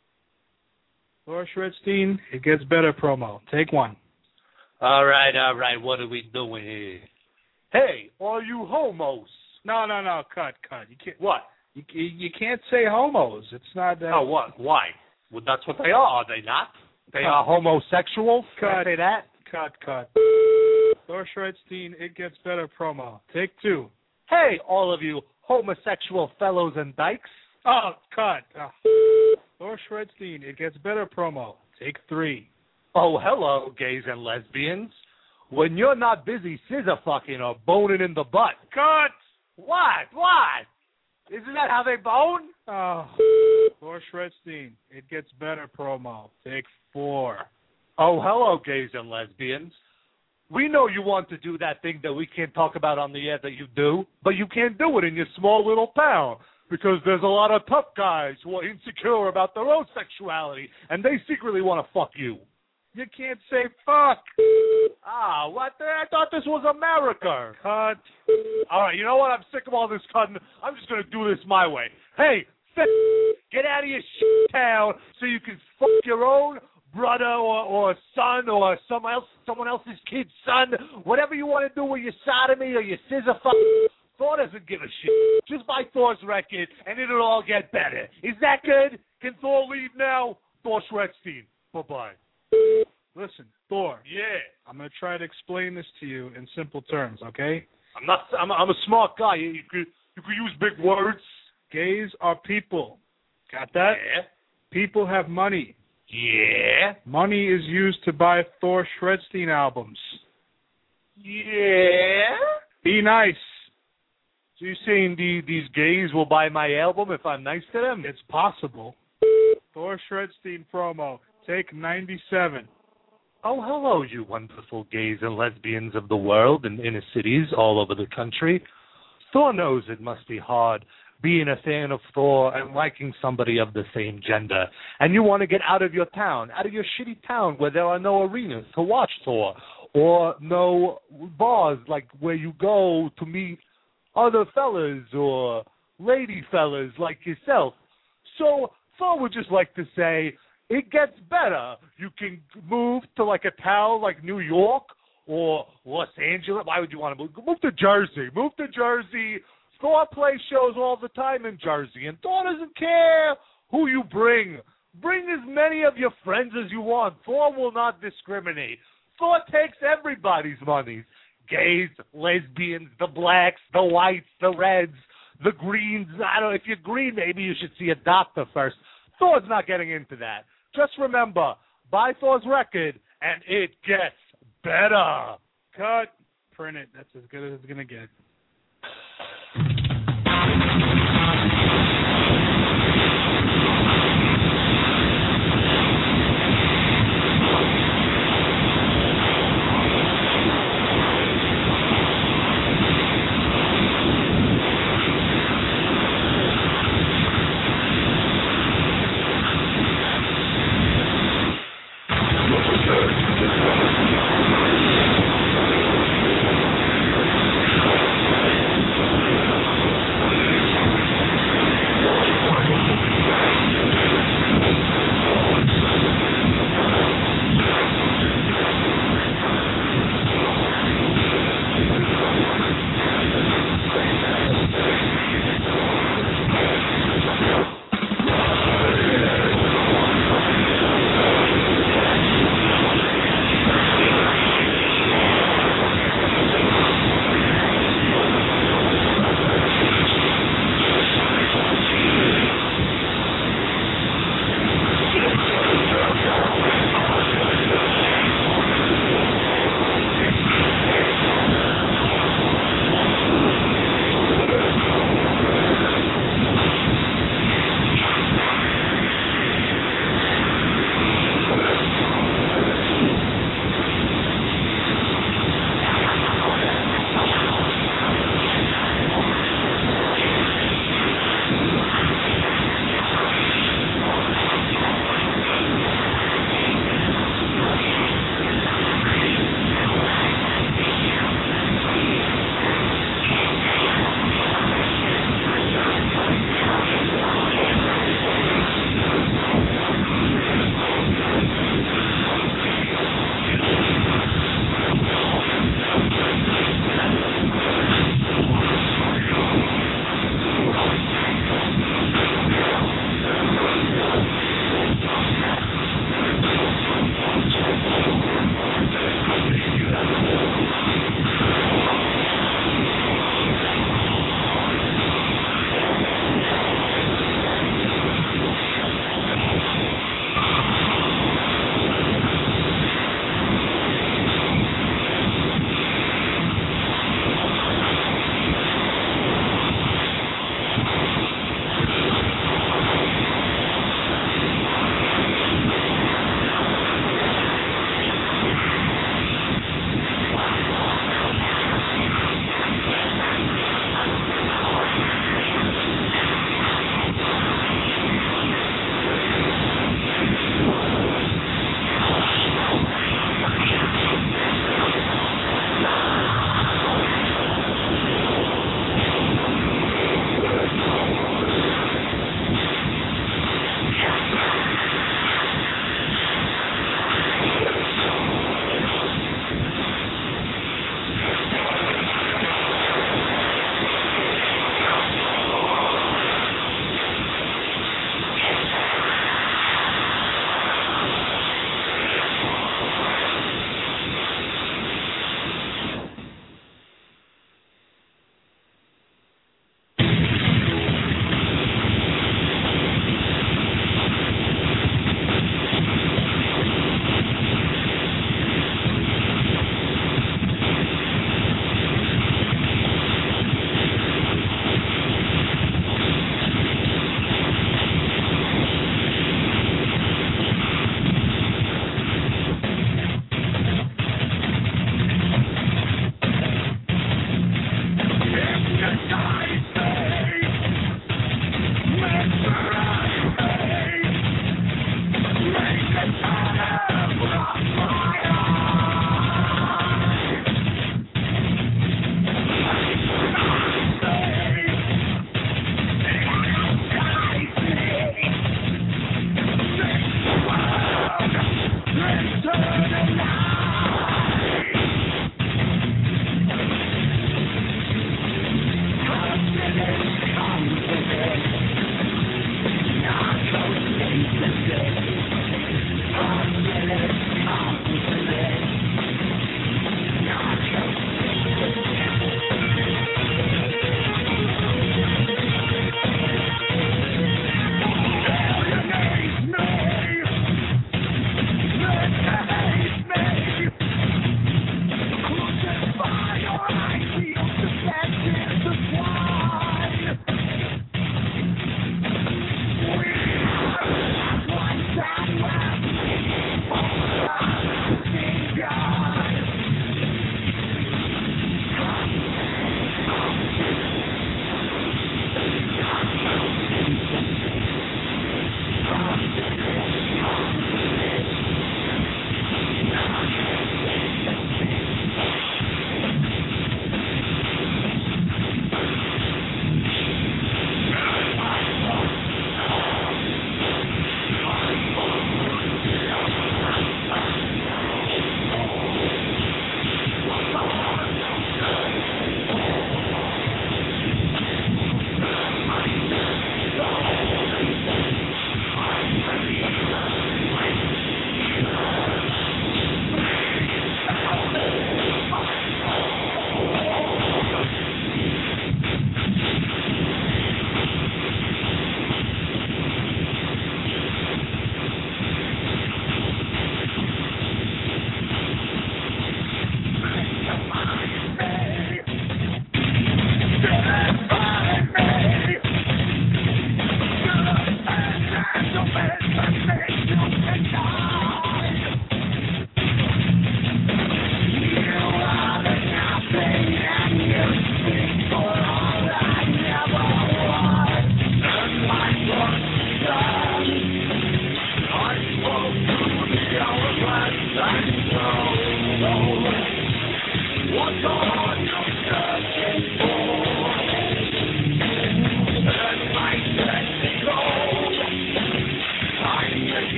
Thor Shredstein, It Gets Better promo. Take one. All right. What are we doing here? Hey, all you homos. No. Cut. You can't. What? You can't say homos. It's not that. Oh, what? Why? Well, that's what they are they not? They are homosexual? Can I say that? Cut. Thor Shredstein, It Gets Better promo. Take two. Hey, all of you homosexual fellows and dykes. Oh, cut. Thor Shredstein, It Gets Better promo. Take three. Oh, hello, gays and lesbians. When you're not busy scissor fucking or boning in the butt. Cut. What? Isn't that how they bone? Oh. Thor Shredstein, It Gets Better promo. Take four. Oh, hello, gays and lesbians. We know you want to do that thing that we can't talk about on the air that you do, but you can't do it in your small little town because there's a lot of tough guys who are insecure about their own sexuality, and they secretly want to fuck you. You can't say fuck. Ah, what? I thought this was America. Cut. All right, you know what? I'm sick of all this cutting. I'm just going to do this my way. Hey, get out of your shit town so you can fuck your own brother or son or someone else's kid's son. Whatever you want to do with your sodomy or your scissor fuck. Thor doesn't give a shit. Just buy Thor's record and it'll all get better. Is that good? Can Thor leave now? Thor Shredstein. Bye-bye. Listen, Thor. Yeah. I'm going to try to explain this to you in simple terms, okay? I'm a smart guy. You could use big words. Gays are people. Got that? Yeah. People have money. Yeah. Money is used to buy Thor Shredstein albums. Yeah. Be nice. So you're saying these gays will buy my album if I'm nice to them? It's possible. Thor Shredstein promo. Take 97. Oh, hello, you wonderful gays and lesbians of the world and inner cities all over the country. Thor knows it must be hard being a fan of Thor and liking somebody of the same gender. And you want to get out of your town, out of your shitty town where there are no arenas to watch Thor or no bars like where you go to meet other fellas or lady fellas like yourself. So Thor would just like to say, it gets better. You can move to like a town like New York or Los Angeles. Why would you want to move? Move to Jersey. Move to Jersey. Thor plays shows all the time in Jersey, and Thor doesn't care who you bring. Bring as many of your friends as you want. Thor will not discriminate. Thor takes everybody's money. Gays, lesbians, the blacks, the whites, the reds, the greens. I don't know. If you're green, maybe you should see a doctor first. Thor's not getting into that. Just remember, buy Thor's record, and it gets better. Cut. Print it. That's as good as it's going to get.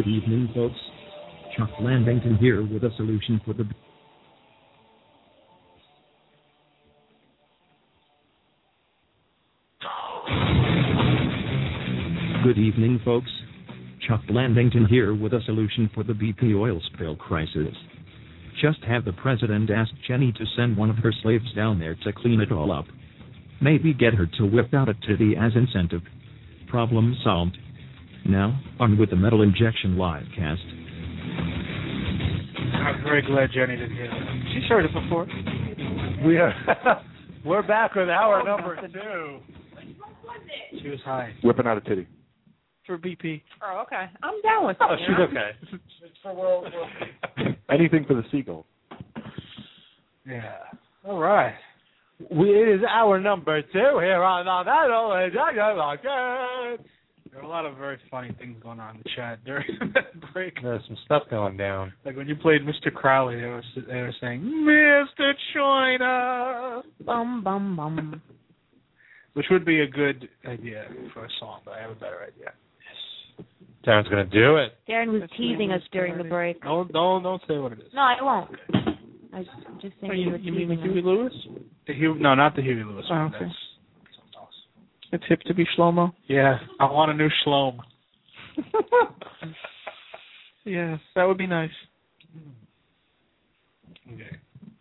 Good evening, folks. Chuck Landington here with a solution for the... Good evening, folks. Chuck Landington here with a solution for the BP oil spill crisis. Just have the president ask Jenny to send one of her slaves down there to clean it all up. Maybe get her to whip out a titty as incentive. Problem solved. Now, on with the Metal Injection Livecast. I'm very glad Jenny didn't hear that. She's heard it before. We're back with hour number 2. She was high. Whipping out a titty. For BP. Oh, okay. I'm down with that. Oh, she's okay. Anything for the seagull. Yeah. All right. It is hour number 2 here on the Metal Injection Livecast. There are a lot of very funny things going on in the chat during that break. There's some stuff going down. Like when you played Mr. Crowley, they were saying, Mr. China. Bum, bum, bum. Which would be a good idea for a song, but I have a better idea. Darren's going to do it. Darren was teasing us during the break. Don't say what it is. No, I won't. I was just saying You mean the Huey Lewis? No, not the Huey Lewis Oh, one. okay. That's something else. It's hip to be Shlomo. Yeah, I want a new Shlom. Yes, that would be nice. Okay.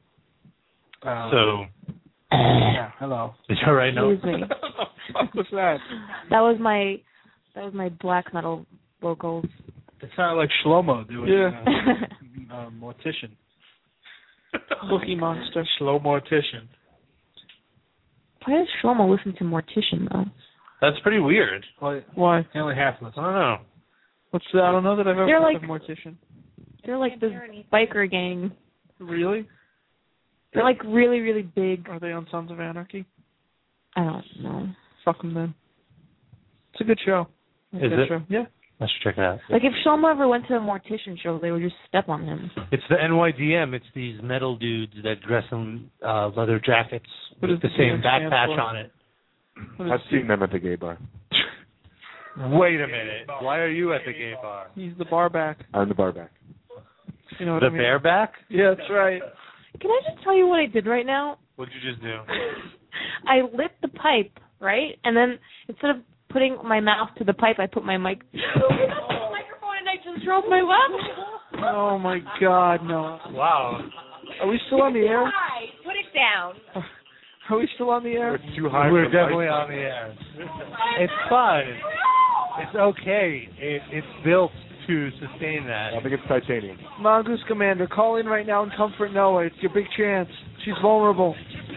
So, yeah, hello. is that right now? Excuse me. What was that? That was my black metal vocals. It sounded like Shlomo doing Mortician. Cookie Monster. Mortician. Why does Shlomo listen to Mortician, though? That's pretty weird. Why? Only half listen. I don't know. What's that? I don't know that I've ever They're heard like- of Mortician. They're like this biker gang. Really? They're like really, really big. Are they on Sons of Anarchy? I don't know. Fuck them then. It's a good show. Is it? Show. Yeah. I should check it out. Like if Shlomo ever went to a Mortician show, they would just step on him. It's the NYDM. It's these metal dudes that dress in leather jackets What with does the the same DM back stand patch for? on it. I've seen them at the gay bar. Wait a minute. Why are you at the gay bar? He's the bar back. I'm the bar back. You know what The I mean? bareback? Yeah, that's right. Can I just tell you what I did right now? What'd you just do? I lit the pipe, right? And then instead of putting my mouth to the pipe, I put my mic to the microphone and I just drove my laptop. Oh my God, no. Wow. Are we still on the air? Hi, put it down. Are we still on the air? It's too high. We're for the definitely mic. on the air. It's fine. It's okay. It's built to sustain that. I think it's titanium. Mongoose Commander, call in right now and comfort Noah. It's your big chance. She's vulnerable.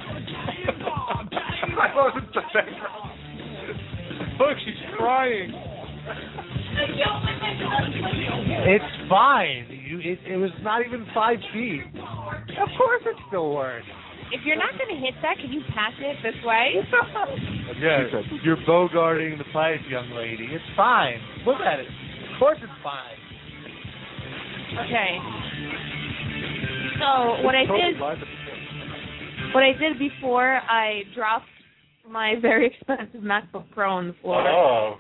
I wasn't the Look, she's crying. It's fine. It was not even 5 feet. Of course it still works. If you're not going to hit that, can you pass it this way? Yeah, you're bogarting the pipe, young lady. It's fine. Look at it. Of course it's fine. Okay. So what I Totally did, live at the what I did before I dropped my very expensive MacBook Pro on the floor. Oh.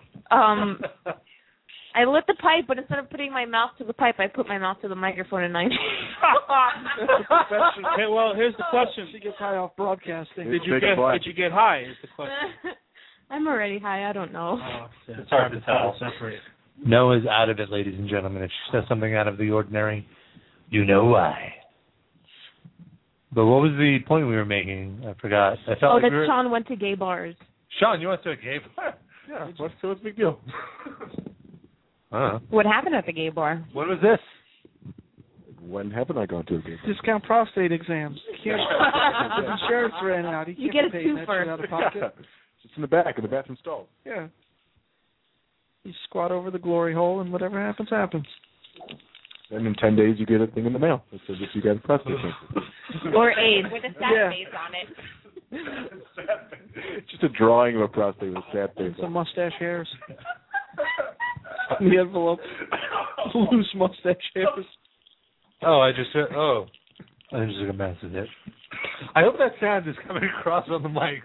I lit the pipe, but instead of putting my mouth to the pipe, I put my mouth to the microphone and I. Okay, well, here's the question. She gets high off broadcasting. Did you get high? Is the question. I'm already high. I don't know. Oh, yeah, It's hard to tell. Separate. Noah's out of it, ladies and gentlemen. If she says something out of the ordinary, you know why. But what was the point we were making? I forgot. I felt like that Sean went to gay bars. Sean, you went to a gay bar? Yeah, what's the big deal? What happened at the gay bar? What was this? When haven't I gone to a gay bar? Discount prostate exams. The insurance ran out. You get a twofer. twofer. Out of pocket. It's in the back, in the bathroom stall. Yeah. You squat over the glory hole, and whatever happens, happens. Then in 10 days, you get a thing in the mail that says if you got prostate cancer. Or AIDS. With a sad face on it. It's just a drawing of a prostate with sad face. Some mustache hairs. The envelope. Loose mustache hairs. Oh, I just took a massive hit. I hope that sound is coming across on the mics.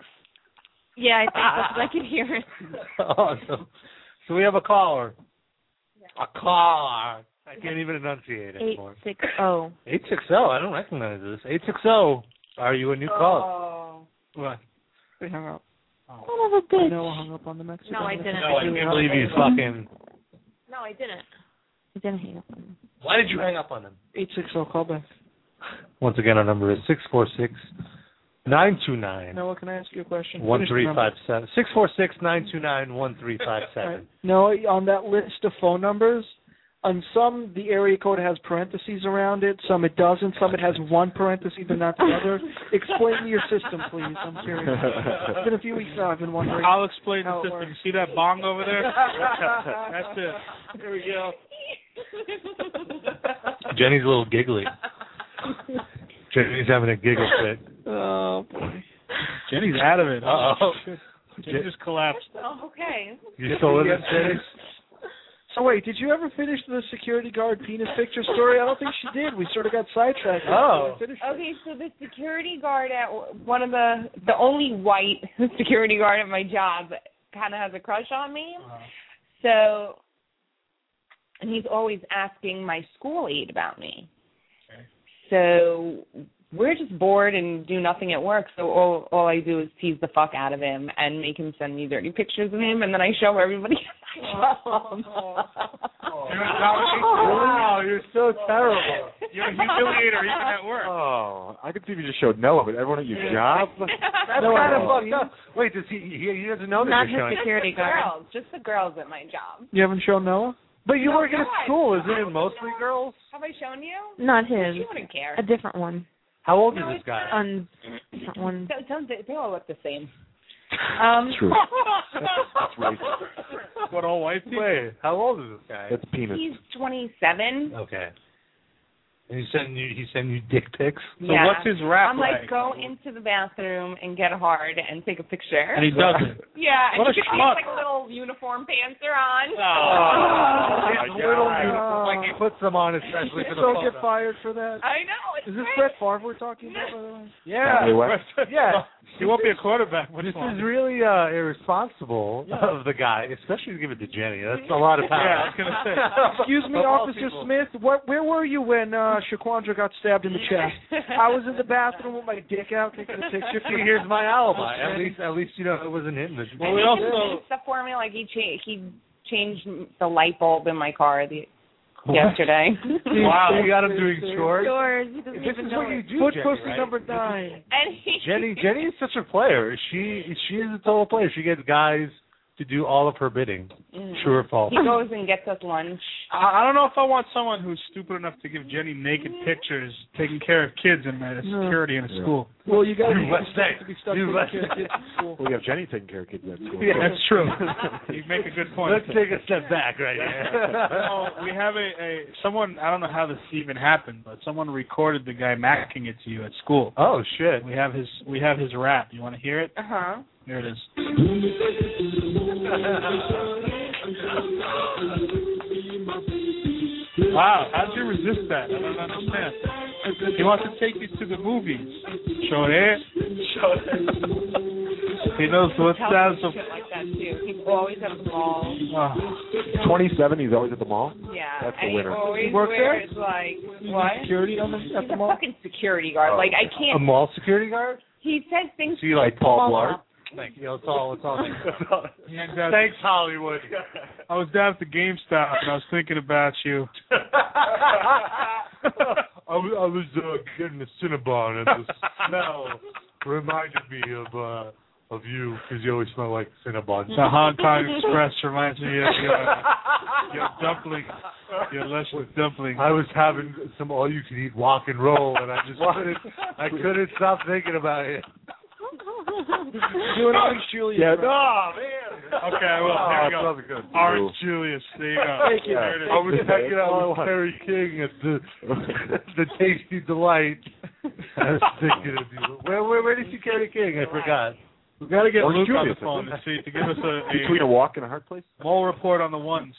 Yeah, I think so, 'cause I can hear it. Awesome. So we have a caller. A car. I can't even enunciate it anymore. 860. 860. I don't recognize this. 860. Are you a new caller? Oh. What? They hung up. Son of a bitch. Noah hung up on the Mexican. No, I didn't. No, I can't believe you fucking... No, I didn't. I didn't hang up on him. Why did you hang up on him? 860, call back. Once again, our number is 646-929. Noah, can I ask you a question? 1357. 646-929-1357. Right. No, on that list of phone numbers, on some the area code has parentheses around it, some it doesn't, some it has one parenthesis but not the other. Explain me your system, please. I'm curious. It's been a few weeks now. I've been wondering. I'll explain the how it system. works. You see that bong over there? That's it. Here we go. Jenny's a little giggly. Jenny's having a giggle fit. Oh, boy. Jenny's out of it. Uh-oh. Jenny just collapsed. Oh, okay. You still with us, Jenny? So wait, did you ever finish the security guard penis picture story? I don't think she did. We sort of got sidetracked. Oh. Okay, so the security guard at one of the only white security guard at my job kind of has a crush on me. So, and he's always asking my school aide about me. Okay. So we're just bored and do nothing at work. So all I do is tease the fuck out of him and make him send me dirty pictures of him, and then I show everybody at my job. Wow, you're so terrible. You're a humiliator even at work. Oh, I could see if you just showed Noah, but everyone at your job? That's kind of fucked up. Wait, does he doesn't know that Not you're showing? his security guard. Just the girls at my job. You haven't shown Noah? But you No, work at a God. school, isn't it mostly girls? Have I shown you? Not his. She wouldn't care. A different one. How old is this guy? Different one. They all look the same. True. That's racist. What, all white people? Wait, how old is this guy? That's penis. He's 27. Okay. And he send you dick pics? So what's his rap I'm like, go into the bathroom and get hard and take a picture. And he doesn't. Yeah, and What a he has schmuck. like a little uniform pants are on. It's little uniform, like he puts them on especially for the So photo. get fired for that. I know. It's Is this great. Brett Favre we're talking about, by the way? Yeah. Kanye West? Yeah. He won't be a quarterback. This is really irresponsible of the guy, especially to give it to Jenny. That's a lot of power. Yeah, I was going to say. Excuse me, Of all Officer people. Smith. Where were you when Shaquandra got stabbed in the chest? I was in the bathroom with my dick out taking a picture. See, here's my alibi. At least you know it wasn't him. Well, we He also... did stuff for me, like he changed the light bulb in my car yesterday. Wow, you got him doing chores. Chores. He doesn't This even is know what you it. do, Foot Jenny, pussy right? number 9. And Jenny is such a player. She is a total player. She gets guys to do all of her bidding. True or false? he goes and gets us lunch. I don't know if I want someone who's stupid enough to give Jenny naked pictures taking care of kids in security in a school. Well, you got Dude, let's to be stuck Dude, with let's kids in school. Well, you have Jenny taking care of kids at school. Yeah, that's true. You make a good point. Let's take a step back right here. We have someone, I don't know how this even happened, but someone recorded the guy macking it to you at school. Oh shit! We have his rap. You want to hear it? Uh-huh. Here it is. Wow, how'd you resist that? I don't understand. He wants to take you to the movies. Show it. He knows what sounds of... Shit like that too. He's always at the mall. 27, he's always at the mall? Yeah. That's the and winner. he always You work there? wears like what? Security at He's the a mall? fucking security guard. Like I A can't. mall security guard? He says things. So you like Paul Blart? up. Thank you. It's all. Thanks, Hollywood. I was down at the GameStop and I was thinking about you. I was getting a Cinnabon, and the smell reminded me of you because you always smell like Cinnabon. The Hong Kong Express reminds me of your dumpling, your luscious dumpling. I was having some all-you-can-eat walk and roll, and I couldn't stop thinking about it. Doing Orange Julius. Yeah, Oh man. Okay, well, here we go. That's good. Orange Julius, there you go. Thank you. There it is. I was hanging out with Terry King at the Tasty Delight. I was thinking of you. Where did you see Terry King? I forgot. We got to get Orange Luke on Julius, the phone to see to give us Between a walk and a hard place? mole report on the ones.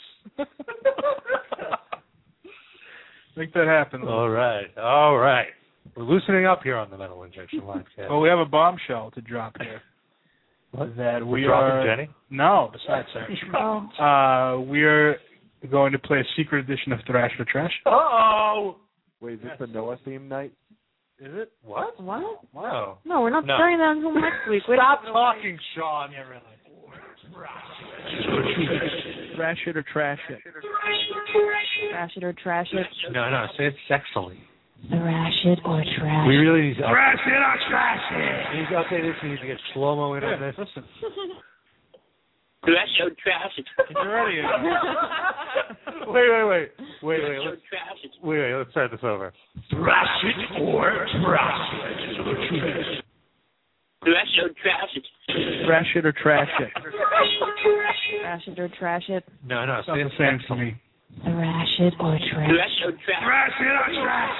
Make that happen. All right. We're loosening up here on the Metal Injection Livecast. Well, we have a bombshell to drop here. What? That We're we dropping are Jenny? No, besides that. Oh. We're We're going to play a secret edition of Thrash or Trash. Oh! Wait, is this the Noah theme night? Is it? What? What? Wow. No, we're not starting that until next week. Stop talking, Sean. Yeah, really. Thrash it or trash it. Thrash it or trash it. No, say it sexily. Thrash it or trash. We really need to Thrash it or trash it. We need to update this. We need to get slow-mo in on this. Listen. Thrash or trash it. You're ready. Wait. Wait. Let's start this over. Thrash it or trash it. Thrash or trash it. Thrash it or trash it. Thrash it or trash it. No, It's not say the it same to sexily. me. Thrash it or trash. Thrash or trash. Thrash it or trash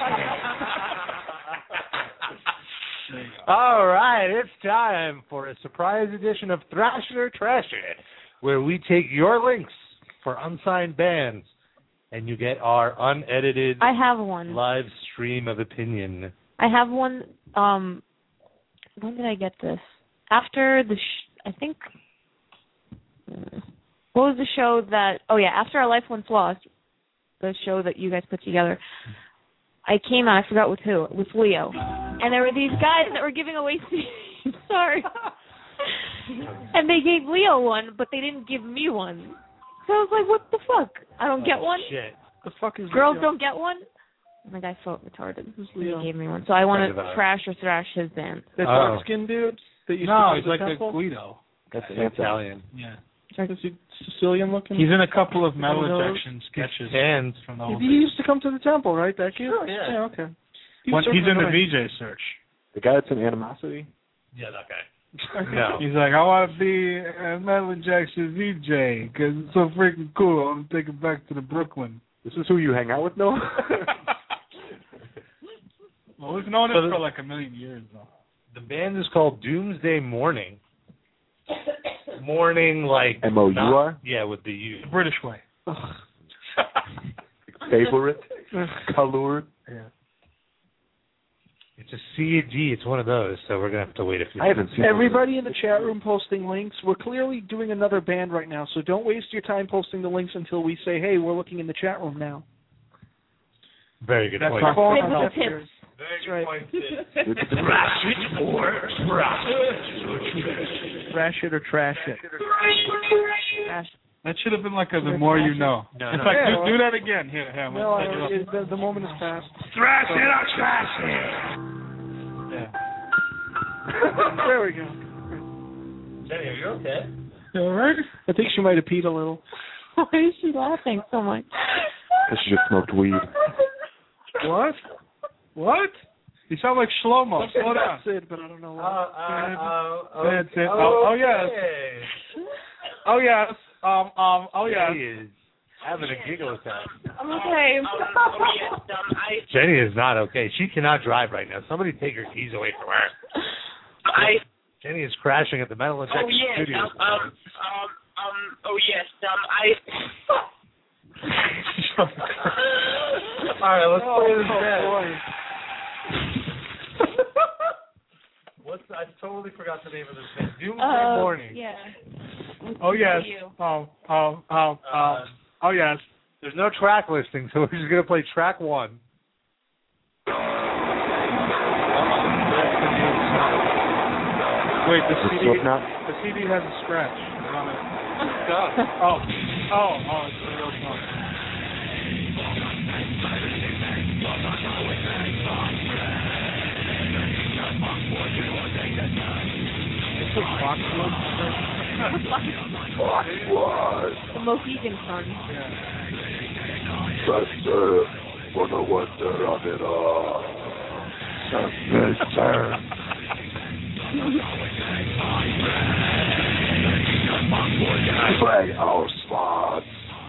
it. All right, it's time for a surprise edition of Thrash It or Trash It, where we take your links for unsigned bands, and you get our unedited I have one. live stream of opinion. I have one. When did I get this? After the, I think. What was the show that? Oh yeah, after Our Life Once Lost, the show that you guys put together. I came out. I forgot with who. With Leo, and there were these guys that were giving away CDs. Sorry. And they gave Leo one, but they didn't give me one. So I was like, what the fuck? I don't get one? Shit. The fuck is Girls Leo? don't get one? And the guy felt retarded. Leo? He gave me one. So I want Think to about it. trash or thrash his band. That dark-skinned dude that used to No, go to he's the like temple? a Guido. That's Italian. Yeah. Is he Sicilian looking? He's in a couple of metal One of those? injection sketches Hands. from the He old used to come to the temple, right? That kid? Sure, yeah. Okay. He's in the certainly VJ search. The guy that's in Animosity? Yeah, that guy. No. He's like, I want to be a metal injection VJ because it's so freaking cool. I'm gonna take it back to the Brooklyn. This is who you hang out with, Noah? Well, we've known it for like a million years, though. The band is called Doomsday Morning. Morning, like M-O-U-R? Yeah, with the U. British way. Favorite? Color? Yeah. It's a C and G. It's one of those, so we're gonna have to wait a few. I haven't seen Everybody in the chat room posting links. We're clearly doing another band right now, so don't waste your time posting the links until we say, hey, we're looking in the chat room now. Very good That's point. our Phone Big on with deaf tips. ears. Very good point. Thrash it or trash it. Thrash it or trash it. Trash. That should have been like the more you know. No, In no. fact, Yeah, do that again. Here, No, let's take it up. the moment is past. Thrash it or trash it. Yeah. There we go. Jenny, are you okay? You all right? I think she might have peed a little. Why is she laughing so much? Because she just smoked weed. What? What? You sound like Shlomo. Slow down. Sid, but I don't know Go ahead, Sid. Oh, yes. Oh, yes. Oh, yes. Jenny is having a giggle attack. I'm okay. Jenny is not okay. She cannot drive right now. Somebody take her keys away from her. Jenny is crashing at the Metal Injection Studios. All right, let's play this band. I totally forgot the name of this band. Doomsday Morning. Yeah. Oh, yes. Oh, yes. There's no track listing, so we're just going to play track one. Wait, the CD Slipknot? has a scratch. Oh, it's the real song. It's a Foxwood. The Mohegan Sun. For the wonder of it all. Mister. Play our spots.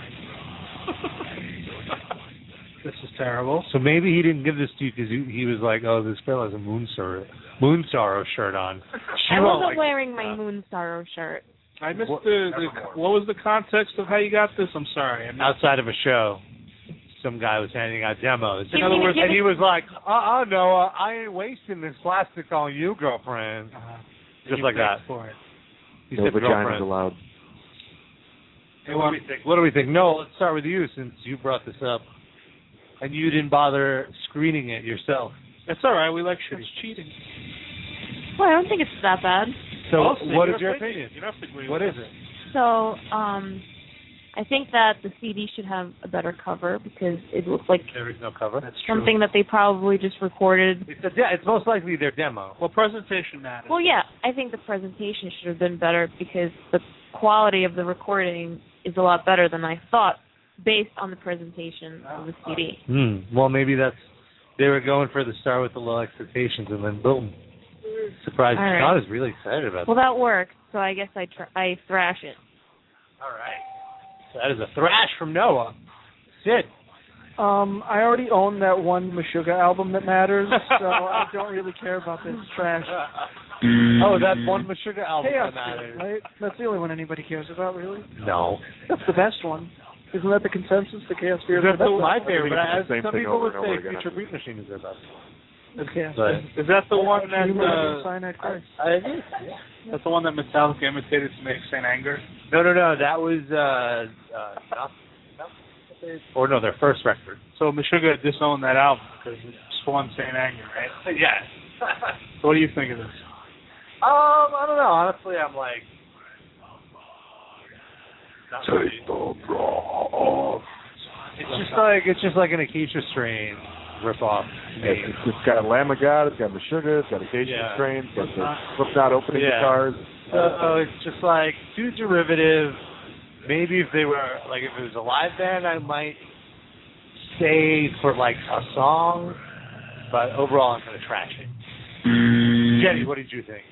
This is terrible. So maybe he didn't give this to you because he was like, oh, this girl has a Moon Sorrow shirt on. I wasn't wearing my Moon Sorrow shirt. I missed what was the context of how you got this? I'm sorry. Outside of a show, some guy was handing out demos. In other words, and he was like, Noah, I ain't wasting this plastic on you, girlfriend. Just like that. For it. He No said vaginas girlfriend. allowed. Hey, What do we think? No, let's start with you since you brought this up. And you didn't bother screening it yourself. That's all right. We like shit. It's cheating. Well, I don't think it's that bad. So, Also, what is your opinion? You don't have to agree What with is it? So, I think that the CD should have a better cover because it looks like There is no cover. That's something that they probably just recorded. It's most likely their demo. Well, presentation matters. Well, yeah, I think the presentation should have been better because the quality of the recording is a lot better than I thought based on the presentation of the CD. Well, maybe they were going for the start with the low expectations and then boom. Surprise. All right. Sean is really excited about Well, that worked, so I guess I thrash it. All right. So that is a thrash from Noah. Sid. I already own that one Meshuggah album that matters, so I don't really care about this trash. Oh, that one Meshuggah album Chaos that matters. Theory, right? That's the only one anybody cares about, really. No. That's the best one. Isn't that the consensus? The Chaos Theory. That's my I favorite, think but it's the same some thing people over would and over say again. Future Beat Machine is their best. Okay. But Is that the one that Cyanide Christ. I agree. that's the one that Metallica imitated to make Saint Anger? No. That was or no, their first record. So Meshuggah disowned that album because it spawned Saint Anger, right? Yes. So what do you think of this? I don't know. Honestly, I'm like. Take the bra. It's just like an Acacia Strain ripoff. It's got Lamb of God, it's got Meshuggah, it's got Acacia Strain, it's got the Slipknot opening guitars. So it's just like too derivative. Maybe if they were like if it was a live band, I might stay for like a song, but overall I'm gonna trash it. Jenny, what did you think?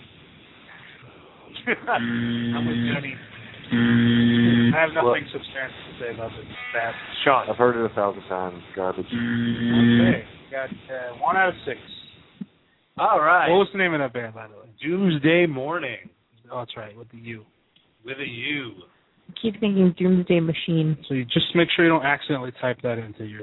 I'm with Jenny. I have nothing substantial to say about this. Bad. Sean. I've heard it 1,000 times. Garbage. Okay. Got 1 out of 6. All right. What was the name of that band, by the way? Doomsday Morning. Oh, that's right, with the U. With a U. I keep thinking Doomsday Machine. So you just make sure you don't accidentally type that into your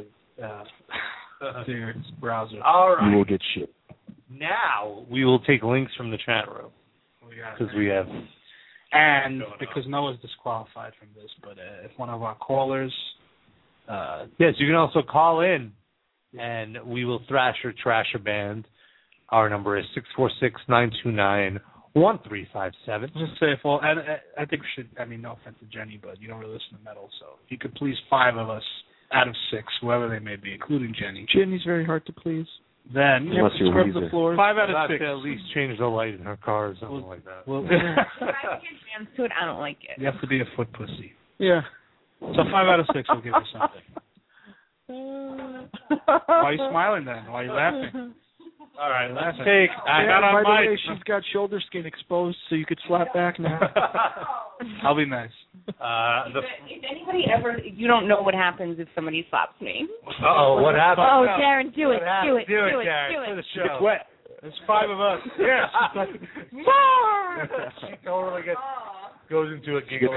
browser. All right. You will get shit. Now we will take links from the chat room because we have. And because Noah's disqualified from this, but if one of our callers... yes, you can also call in, and we will thrash or trash a band. Our number is 646-929-1357. Just say, well, I think we should, no offense to Jenny, but you don't really listen to metal, so if you could please 5 of us out of 6, whoever they may be, including Jenny. Jenny's very hard to please. Then Unless you're scrub Weezer. the floors. 5 out of 6. To at least change the light in her car or something like that. If I can't dance to it, I don't like it. You have to be a foot pussy. Yeah. So 5 out of 6 will give you something. Why are you smiling then? Why are you laughing? All right, let's Laughing. take. Not on by the mic. way, she's got shoulder skin exposed, so you could slap back now. I'll be nice. If anybody ever, you don't know what happens if somebody slaps me. Oh, what happened? Oh, Darren, do it, What do it, happened? do it, Darren, do for it. the show. It's wet. There's 5 of us. Yeah. More. She totally goes into a giggle.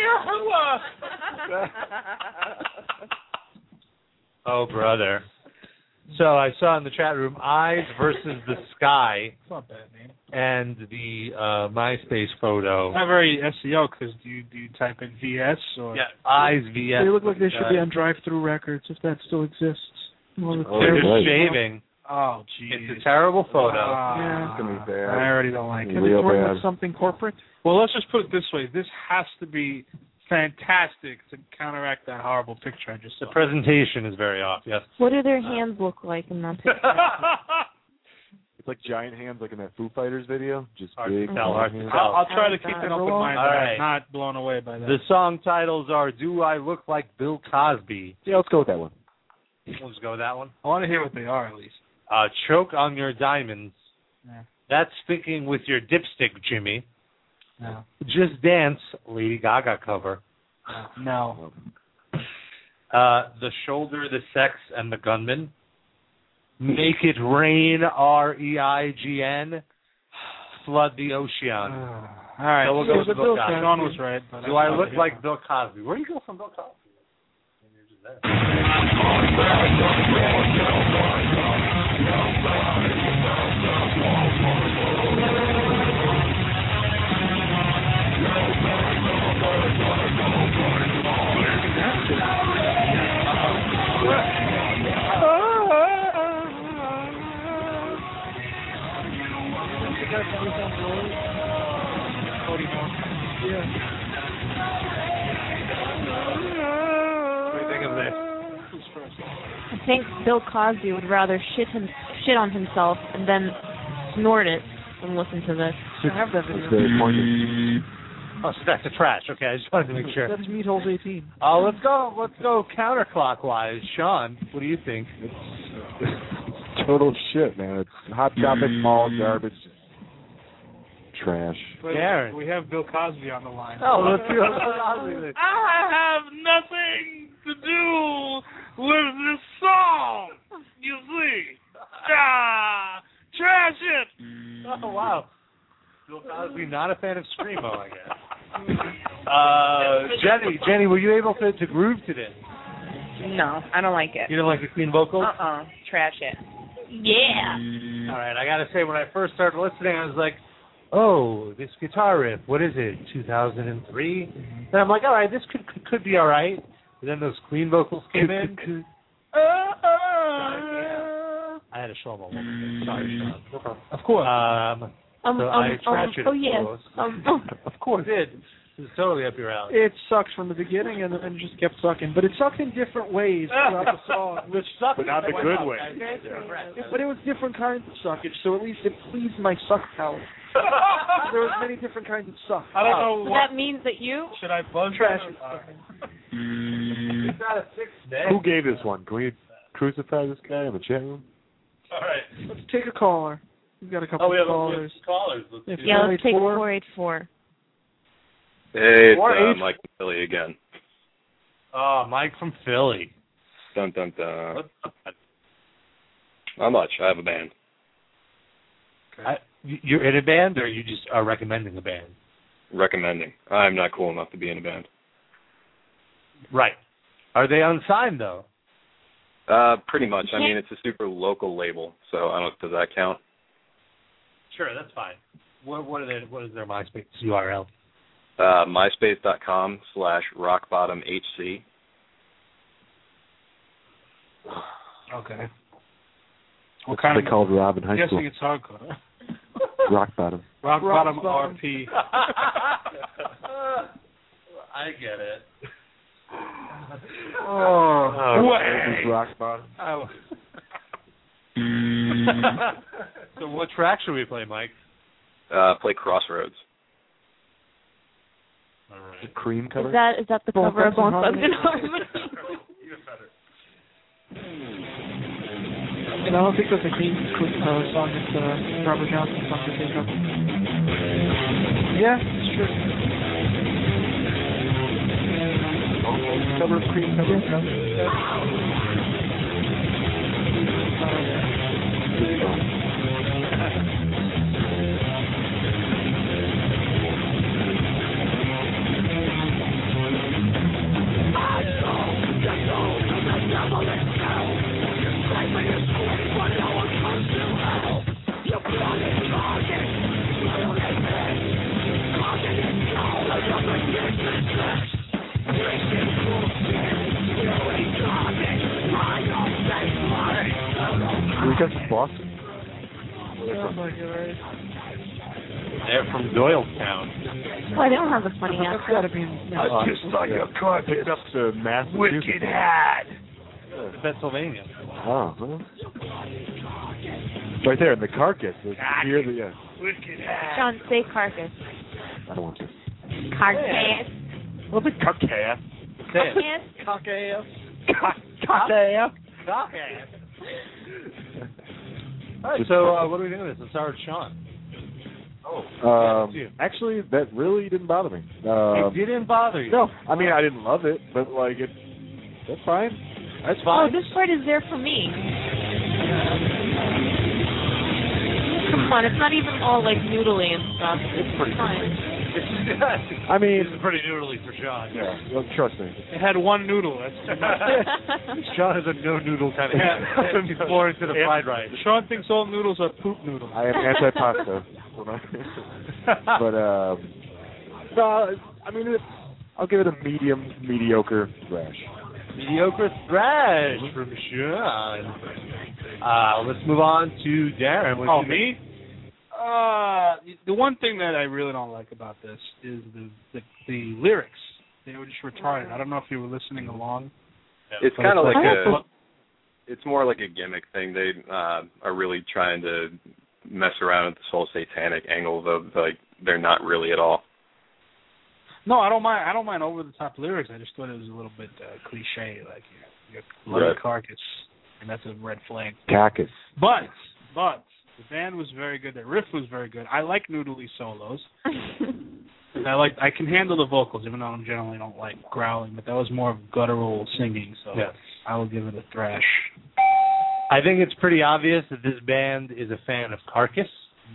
Oh, brother. So I saw in the chat room Eyes versus the Sky It's not bad, man. and the MySpace photo. Not very SEO because do you type in VS or? Yeah, Eyes VS. They look like they should be on Drive-Thru Records if that still exists. Well, Oh, They're right. just shaving. Oh, geez. It's a terrible photo. Yeah. It's going to be bad. I already don't like it. Can they Real throw it bad. with something corporate? Well, let's just put it this way. This has to be fantastic to counteract that horrible picture I just The saw. presentation is very off, yes. What do their hands look like in that picture? It's like giant hands like in that Foo Fighters video. Just Hard to big tell, hard hands. to tell. I'll try to keep an open mind, All but right. I'm not blown away by that. The song titles are Do I Look Like Bill Cosby? Yeah, let's go with that one. We'll just go with that one. I want to hear what they are, at least. Choke on Your Diamonds. Yeah. That's Thinking with Your Dipstick, Jimmy. No. Just Dance, Lady Gaga cover. No. The Shoulder, the Sex, and the Gunman. Make It Rain, REIGN. Flood the Ocean. All right. So we'll go with Bill Cosby. Sean was right. But Do I look like Bill Cosby? Where do you go from Bill Cosby? You're just there. What do you think of this? I think Bill Cosby would rather shit on himself and then snort it than listen to this. I have that video. It's very pointed. Oh, so that's a trash. Okay, I just wanted to make sure. That's Meatholes 18. Oh, let's go counterclockwise. Sean, what do you think? It's total shit, man. It's hot topic, mall garbage, trash. Darren. We have Bill Cosby on the line. Oh, let's do it. I have nothing to do with this song. You see, trash it. Oh wow. Bill Cosby not a fan of screamo, I guess. Jenny, were you able to groove to this? No, I don't like it. You don't like the clean vocals? Trash it. Yeah. All right, I gotta say, when I first started listening, I was like, oh, this guitar riff, what is it, 2003? And I'm like, all right, this could be all right. And then those clean vocals came in. I had to show them a little bit. Sorry, Sean. No problem. Of course. I trashed it. oh yes. Of course, it did. It's totally up your alley. It sucks from the beginning and then just kept sucking. But it sucked in different ways throughout the song. Which sucked. But not the good way. But it was different kinds of suckage, so at least it pleased my suck palate. There was many different kinds of suck. I don't know So what. that means that you... Should I buzz Trash it? It's not a 6 Who gave this one? Can we crucify this guy in the chat room? All right. Let's take a caller. We've got a couple we of have callers. callers. Let's Yeah, let's take 484. Hey, it's 484. Mike from Philly again. Oh, Mike from Philly. Dun dun dun. What's up? Not much. I have a band. You're in a band, or you just are recommending a band? Recommending. I'm not cool enough to be in a band. Right. Are they unsigned though? Pretty much. I mean, it's a super local label, so I don't. Does that count? Sure, that's fine. What is their MySpace URL? MySpace.com/rockbottomhc. Okay. What kind they called Rob in high I'm school. guessing it's hardcore. Rock bottom. Rock bottom RP. I get it. This is rock bottom. So what track should we play, Mike? Play Crossroads. All right. The Cream cover? Is that the cover of Bone Thugs and Harmony? And I don't think that's a Cream song. It's Robert Johnson's song to think of. Yeah, it's true. Cover of Cream cover. We got some Boston. Oh my God. They're from Doylestown. Why, they don't have a funny That's accent. got to be. I just saw your carpet. Picked up to Massachusetts. Wicked hat. Pennsylvania. Oh, huh? Right there in the carcass. Here, yeah. Wicked hat. John, say carcass. I don't want to. Carcass. Well, the carcass. Say it. Carcass. Cock-ass. All right, so what do we do with this? Let's start with Sean. Actually, that really didn't bother me. It didn't bother you? No, I mean I didn't love it, but like that's fine. That's Oh, fine. this part is there for me. Come on, it's not even all like noodly and stuff. It's pretty fine. I mean, This is pretty noodly for Sean. yeah, well, trust me. It had one noodle. That's too much. Sean is a no noodle kind of guy. He's more into the fried rice. Sean thinks all noodles are poop noodles. I am anti-pasta. But no, I mean, I'll give it a mediocre thrash. Mediocre thrash from Sean. Let's move on to Darren. Oh, me? The one thing that I really don't like about this is the lyrics. They were just retarded. I don't know if you were listening along. It's kind of like it's more like a gimmick thing. They are really trying to mess around with this whole satanic angle, though. Like they're not really at all. No, I don't mind. I don't mind over the top lyrics. I just thought it was a little bit cliche, like you bloody carcass, and that's a red flag. Cactus. But the band was very good. The riff was very good. I like noodly solos. And I can handle the vocals, even though I generally don't like growling. But that was more of guttural singing, so I will give it a thrash. I think it's pretty obvious that this band is a fan of Carcass.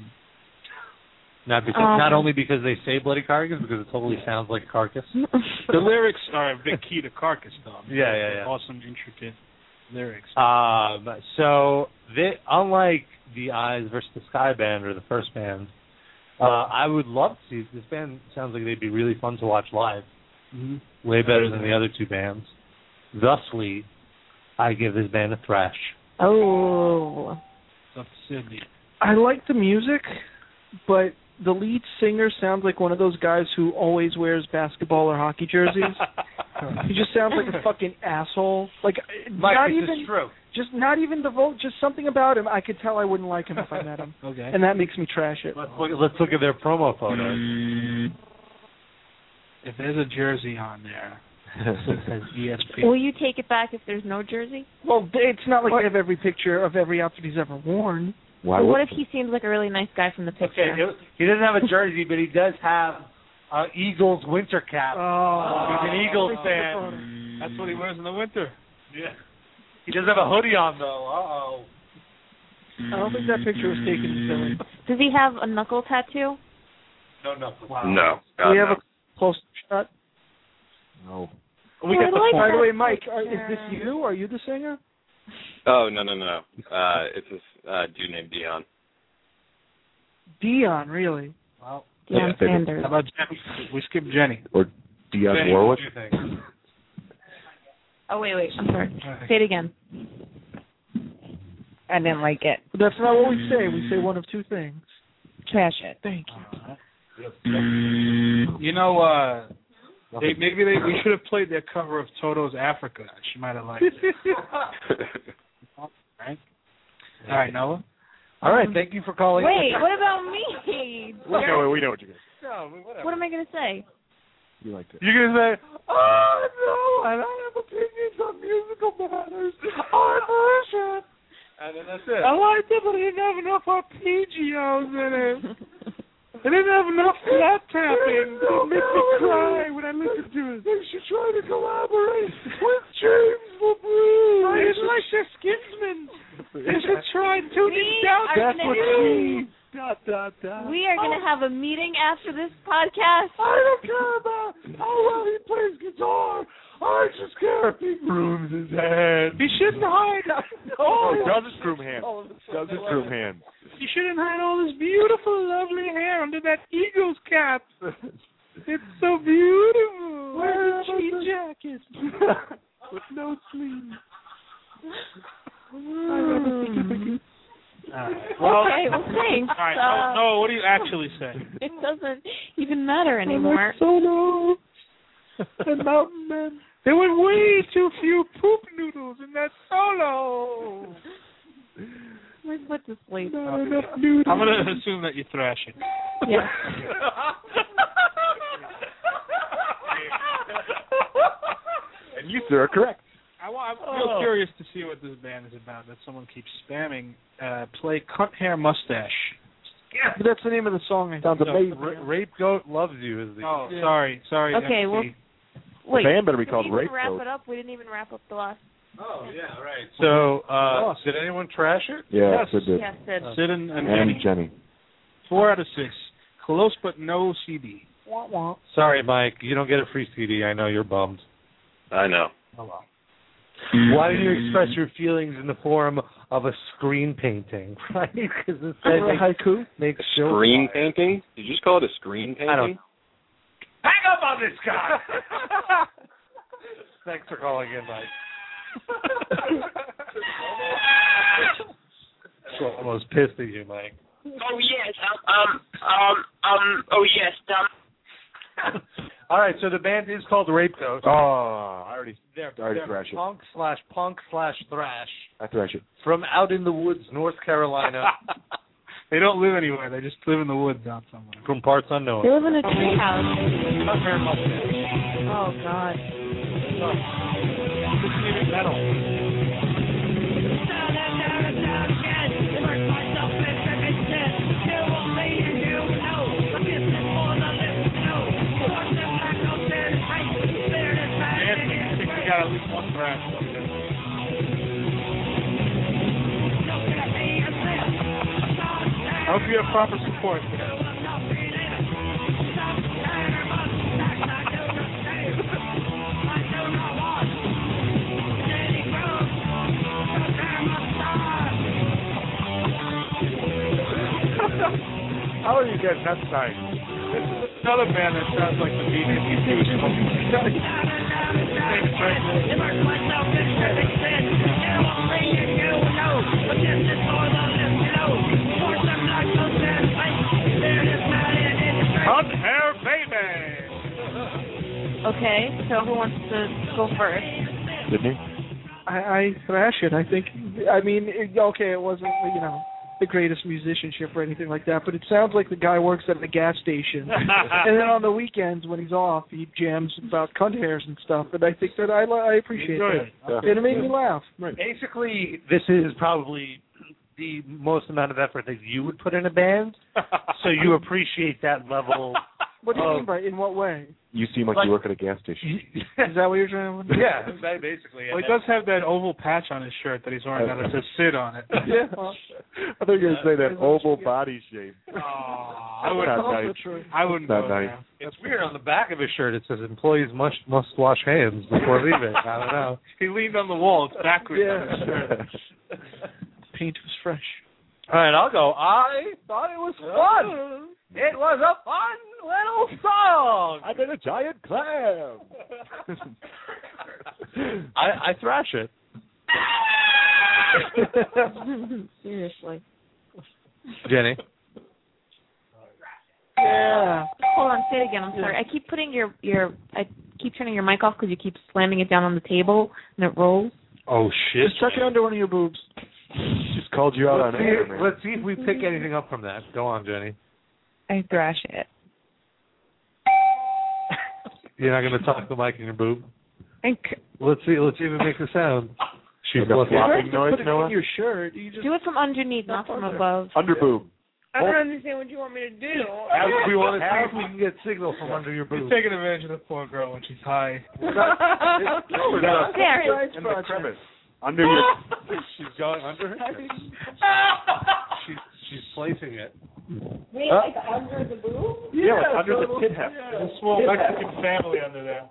Not only because they say bloody carcass, because it totally sounds like carcass. The lyrics are a big key to Carcass, though. Yeah. Awesome, intricate lyrics. So, unlike the Eyes versus the Sky band or the first band, I would love to see this band. Sounds like they'd be really fun to watch live. Mm-hmm. Way better than the other two bands. Thusly, I give this band a thrash. Oh. Up to Sydney. I like the music, but the lead singer sounds like one of those guys who always wears basketball or hockey jerseys. He just sounds like a fucking asshole. Like, Mike, not this even is true. Just not even the vote. Just something about him. I could tell I wouldn't like him if I met him. Okay. And that makes me trash it. Let's look at their promo photos. If there's a jersey on there, it says ESP. Will you take it back if there's no jersey? Well, it's not like they have every picture of every outfit he's ever worn. What if he seems like a really nice guy from the picture? Okay, he doesn't have a jersey, but he does have Eagles winter cap. Oh, he's an Eagles fan. That's what he wears in the winter. Yeah. He does have a hoodie on, though. Uh-oh. I don't think that picture was taken in Philly. Does he have a knuckle tattoo? No knuckle. Wow. No. Do we have a close shot? No. We got the by the way, Mike, is this you? Are you the singer? Oh, no. It's this dude named Dion. Dion, really? Wow. Dion Sanders. How about Jenny? We skipped Jenny. Or Dion Jenny, Warwick? what do you think? Oh, wait. I'm sorry. Say it again. I didn't like it. But that's not what we say. We say one of two things. Trash it. Thank you. You know, we should have played their cover of Toto's Africa. She might have liked it. All right, Noah. All right, thank you for calling. Wait, what about me? We know what you're going to say. No, whatever. What am I going to say? You liked it. You're going to say, Oh, no, and I have opinions on musical matters. I worship. And then that's it. I liked it, but it didn't have enough arpeggios in it. It didn't have enough flat tapping. It made me cry when I listened to it. They should try to collaborate with James LaBrie. I didn't like their Skinsmen. They should try tuning down. That's what she... We are going to have a meeting after this podcast. I don't care about how well he plays guitar. I just care if he grooms his hand. He shouldn't hide. Doesn't groom hands. He shouldn't hide all his beautiful, lovely hair under that Eagles cap. It's so beautiful. Wear a cheap jacket with no sleeves. Okay, well, thanks. All right, no, what do you actually say? It doesn't even matter anymore. Solo and Mountain Men. There were way too few poop noodles in that solo. My foot to sleep. Not enough noodles. I'm going to assume that you thrash it. Yeah. And you, sir, are correct. I'm real curious to see what this band is about, that someone keeps spamming. Play Cunt Hair Mustache. Yeah, but that's the name of the song. Sounds amazing. Rape Goat Loves You is the... Oh, sorry. Okay, well... Wait, the band better be called Rape Rape Goat. Goat. It up. We didn't even wrap up the last... Oh, yeah, right. So, did anyone trash it? Yeah, Yes. Sid did. Yes, Sid. Sid and Jenny. 4 out of 6. Close but no CD. Wah, wah. Sorry, Mike. You don't get a free CD. I know you're bummed. I know. Oh, well. Why do you express your feelings in the form of a screen painting, right? Because instead haiku makes Screen painting? Did you just call it a screen painting? I don't. Hang up on this guy. Thanks for calling in, Mike. Almost pissed at you, Mike. Oh yes. Oh yes. All right, so the band is called Rape Ghost. Oh, I already They're thrash it. punk/thrash. I thrash it. From out in the woods, North Carolina. They don't live anywhere. They just live in the woods out somewhere. From parts unknown. They live in a treehouse. Not very much. Oh God. Metal. Got at least one thrash. I hope you have proper support. How are you getting that side? This is another band that sounds like the Hot hair baby. Okay, so who wants to go first? Sydney? I thrash it. I think. I mean, okay, it wasn't the greatest musicianship or anything like that, but it sounds like the guy works at a gas station, and then on the weekends when he's off, he jams about cunt hairs and stuff. And I think that I appreciate that. Yeah. It made me laugh. Right. Basically, this is probably the most amount of effort that you would put in a band, so you appreciate that level. What do you mean by in what way? You seem like you work at a gas station. Is that what you're trying to? Yeah, basically. Well, he does have that oval patch on his shirt that he's wearing that says "Sid" on it. Yeah. I thought you were going to say that oval body shape. I wouldn't. I wouldn't Not go nice. there. It's weird. On the back of his shirt, it says "Employees must wash hands before leaving." I don't know. He leaned on the wall. It's backwards Yeah. on his shirt. Paint was fresh. All right, I'll go. I thought it was fun. It was a fun little song. I'm in a giant clam. I thrash it. Seriously. Jenny. Yeah. Hold on, say it again. I'm sorry. I keep putting I keep turning your mic off because you keep slamming it down on the table and it rolls. Oh shit. Just tuck it under one of your boobs. Just called you out on air, man. Let's see if we pick anything up from that. Go on, Jenny. I thrash it. You're not going to talk the mic in your boob? Let's see if it makes a sound. She's Like a fluffing. flopping noise, Put it Noah? in your shirt. You just Do it from underneath, not from above. Under boob. I don't understand what you want me to do. We want to see if we can get signal from under your boob. He's taking advantage of the poor girl when she's high. There. In the premise. Under your... She's going under her. She's placing it. Wait, like under the boob? Yeah, like under the tit heft. There's a small Mexican family under there.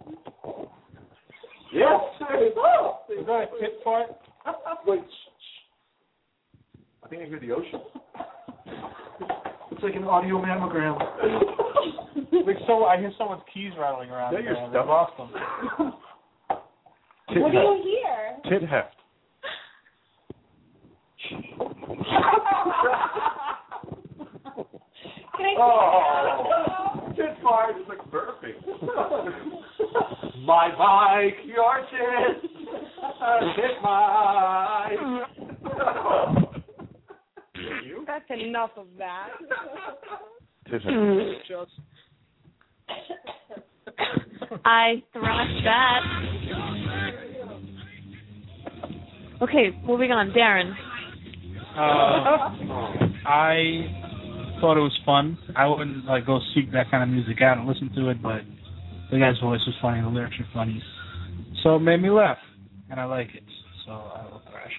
Yes. Is that a tit fart? Wait. I think I hear the ocean. It's like an audio mammogram. Like I hear someone's keys rattling around. Is that your there. stomach? They lost them. Tit What do heft. you hear? Tit heft. Tit fart is like perfect. My bike, your tit. Hit my. That's enough of that. Tit heft. Just I thrash that. Okay, moving on. Darren. I thought it was fun. I wouldn't go seek that kind of music out and listen to it, but the guy's voice was funny, the lyrics are funny, so it made me laugh, and I like it. So I will thrash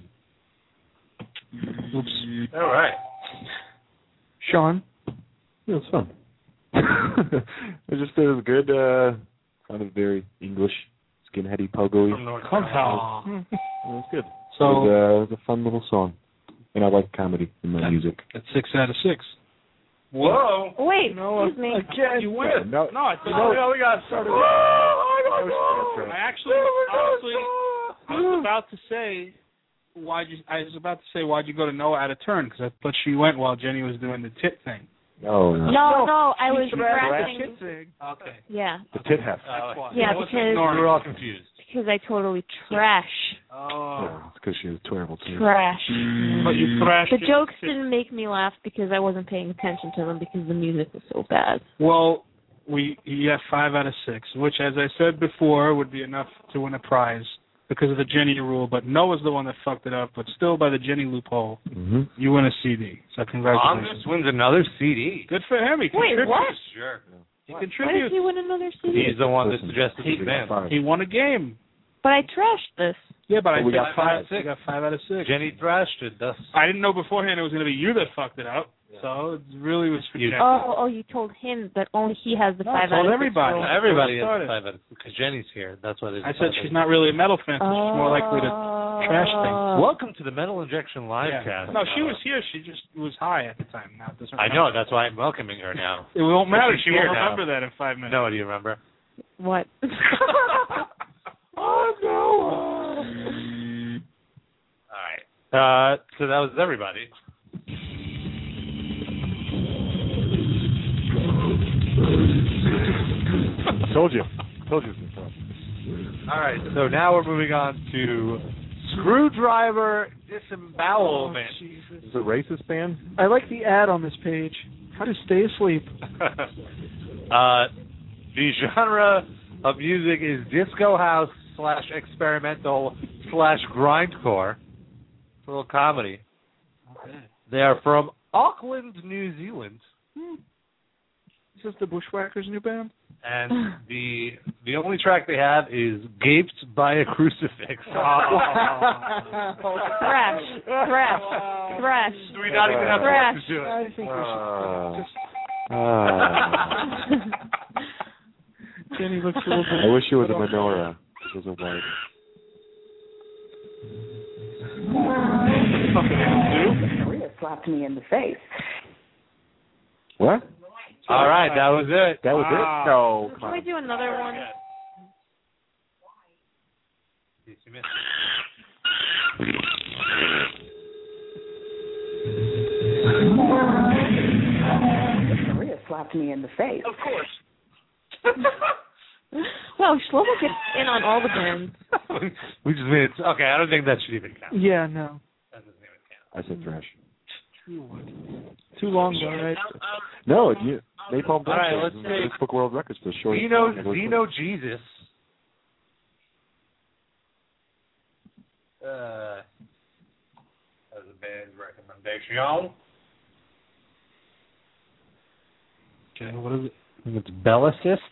it. Oops. All right. Sean. Yeah, it was fun. It was good. Kind of very English, skinheady, pogo-y. Come on. It was good. So it was a fun little song. And I like comedy in my music. that's 6 out of 6. Whoa. Wait, No, excuse me. again. You win. No, No, I think we got started. I actually, honestly, I was about to say I was about to say, why'd you go to Noah out of turn? Because I thought she went while Jenny was doing the tit thing. No. No, I was correcting. Okay. Yeah. The tit heft. Yeah, because we were all confused. Because I totally trash. Yeah, it's because she was terrible too. Trash. But you thrashed The jokes didn't make me laugh because I wasn't paying attention to them because the music was so bad. Well, you got 5 out of 6, which, as I said before, would be enough to win a prize because of the Jenny rule. But Noah's the one that fucked it up. But still, by the Jenny loophole, you win a CD. So congratulations. Just wins another CD. Good for him. He Wait, contributes. what? Sure. He Why contributes. did he win another CD? He's the one that suggested the band. He won a game. But I trashed this. Yeah, but we I got 5 out of 6. We got 5 out of 6. Jenny thrashed it. Thus. I didn't know beforehand it was going to be you that fucked it up. Yeah. So it really was for Jenny. Oh, you told him that only he has the 5 out of 6. I told everybody. Everybody has 5 out of 6 because Jenny's here. That's why they. I said she's not really a metal fan, so she's more likely to trash things. Welcome to the Metal Injection Livecast. No, she was here. She just was high at the time. Now it doesn't. I know. That's why I'm welcoming her now. It won't matter. She She's won't here remember that in 5 minutes. No, do you remember? What? Oh, no. All right. So that was everybody. Told you. Told you. All right. So now we're moving on to Screwdriver Disembowelment. Is it racist band? I like the ad on this page. How to stay asleep. The genre of music is disco house / experimental / grindcore. It's a little comedy. Okay. They are from Auckland, New Zealand. Is this the Bushwhackers' new band? And the only track they have is Gaped by a Crucifix. Thrash. Do we not even have thrash. to do it? I think we should just... Jenny looks a little bit... I wish it was a menorah. It was a white. Maria slapped me in the face. What? All right, that was it. That was it? No. Can we do another one? Maria slapped me in the face. Of course. Well, Shlomo gets in on all the bands. We just made it. Okay, I don't think that should even count. Yeah, no. That doesn't even count. I said thrash. Too long though, right? No, Napalm Death. All right, let's Guinness Book World Records for sure. Dino Jesus. As a band recommendation. Okay, what is it? I think it's Bellicist.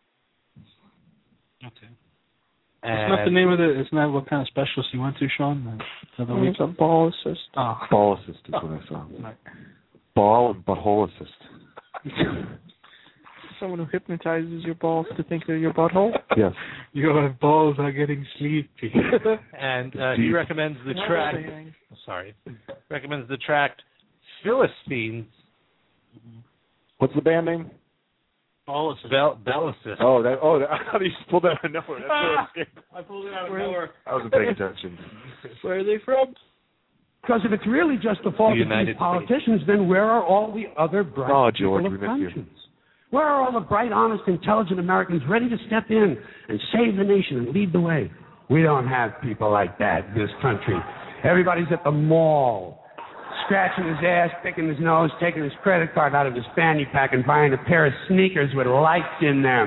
Okay. And It's not the name of the. It's not what kind of specialist you went to, Sean. It's a ball assist. Oh. Ball assist is what I saw. Ball and butthole assist. Someone who hypnotizes your balls to think they're your butthole? Yes. Your balls are getting sleepy. And he recommends the track. Recommends the track Philistines. What's the band name? Bellicist. Oh, I thought you pulled that out of nowhere. That's so scary. I pulled it out of nowhere. I wasn't paying attention. Where are they from? Because if it's really just the fault of these politicians, then where are all the other bright George, people of we miss you. conscience? Where are all the bright, honest, intelligent Americans ready to step in and save the nation and lead the way? We don't have people like that in this country. Everybody's at the mall, scratching his ass, picking his nose, taking his credit card out of his fanny pack and buying a pair of sneakers with lights in them.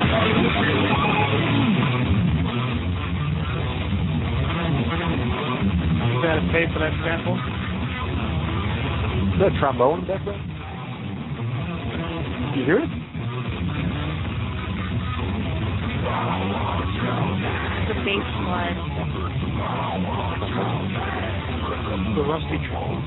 You got to pay for that sample? Is that a trombone back there? You hear it? The bass line. The rusty trombone.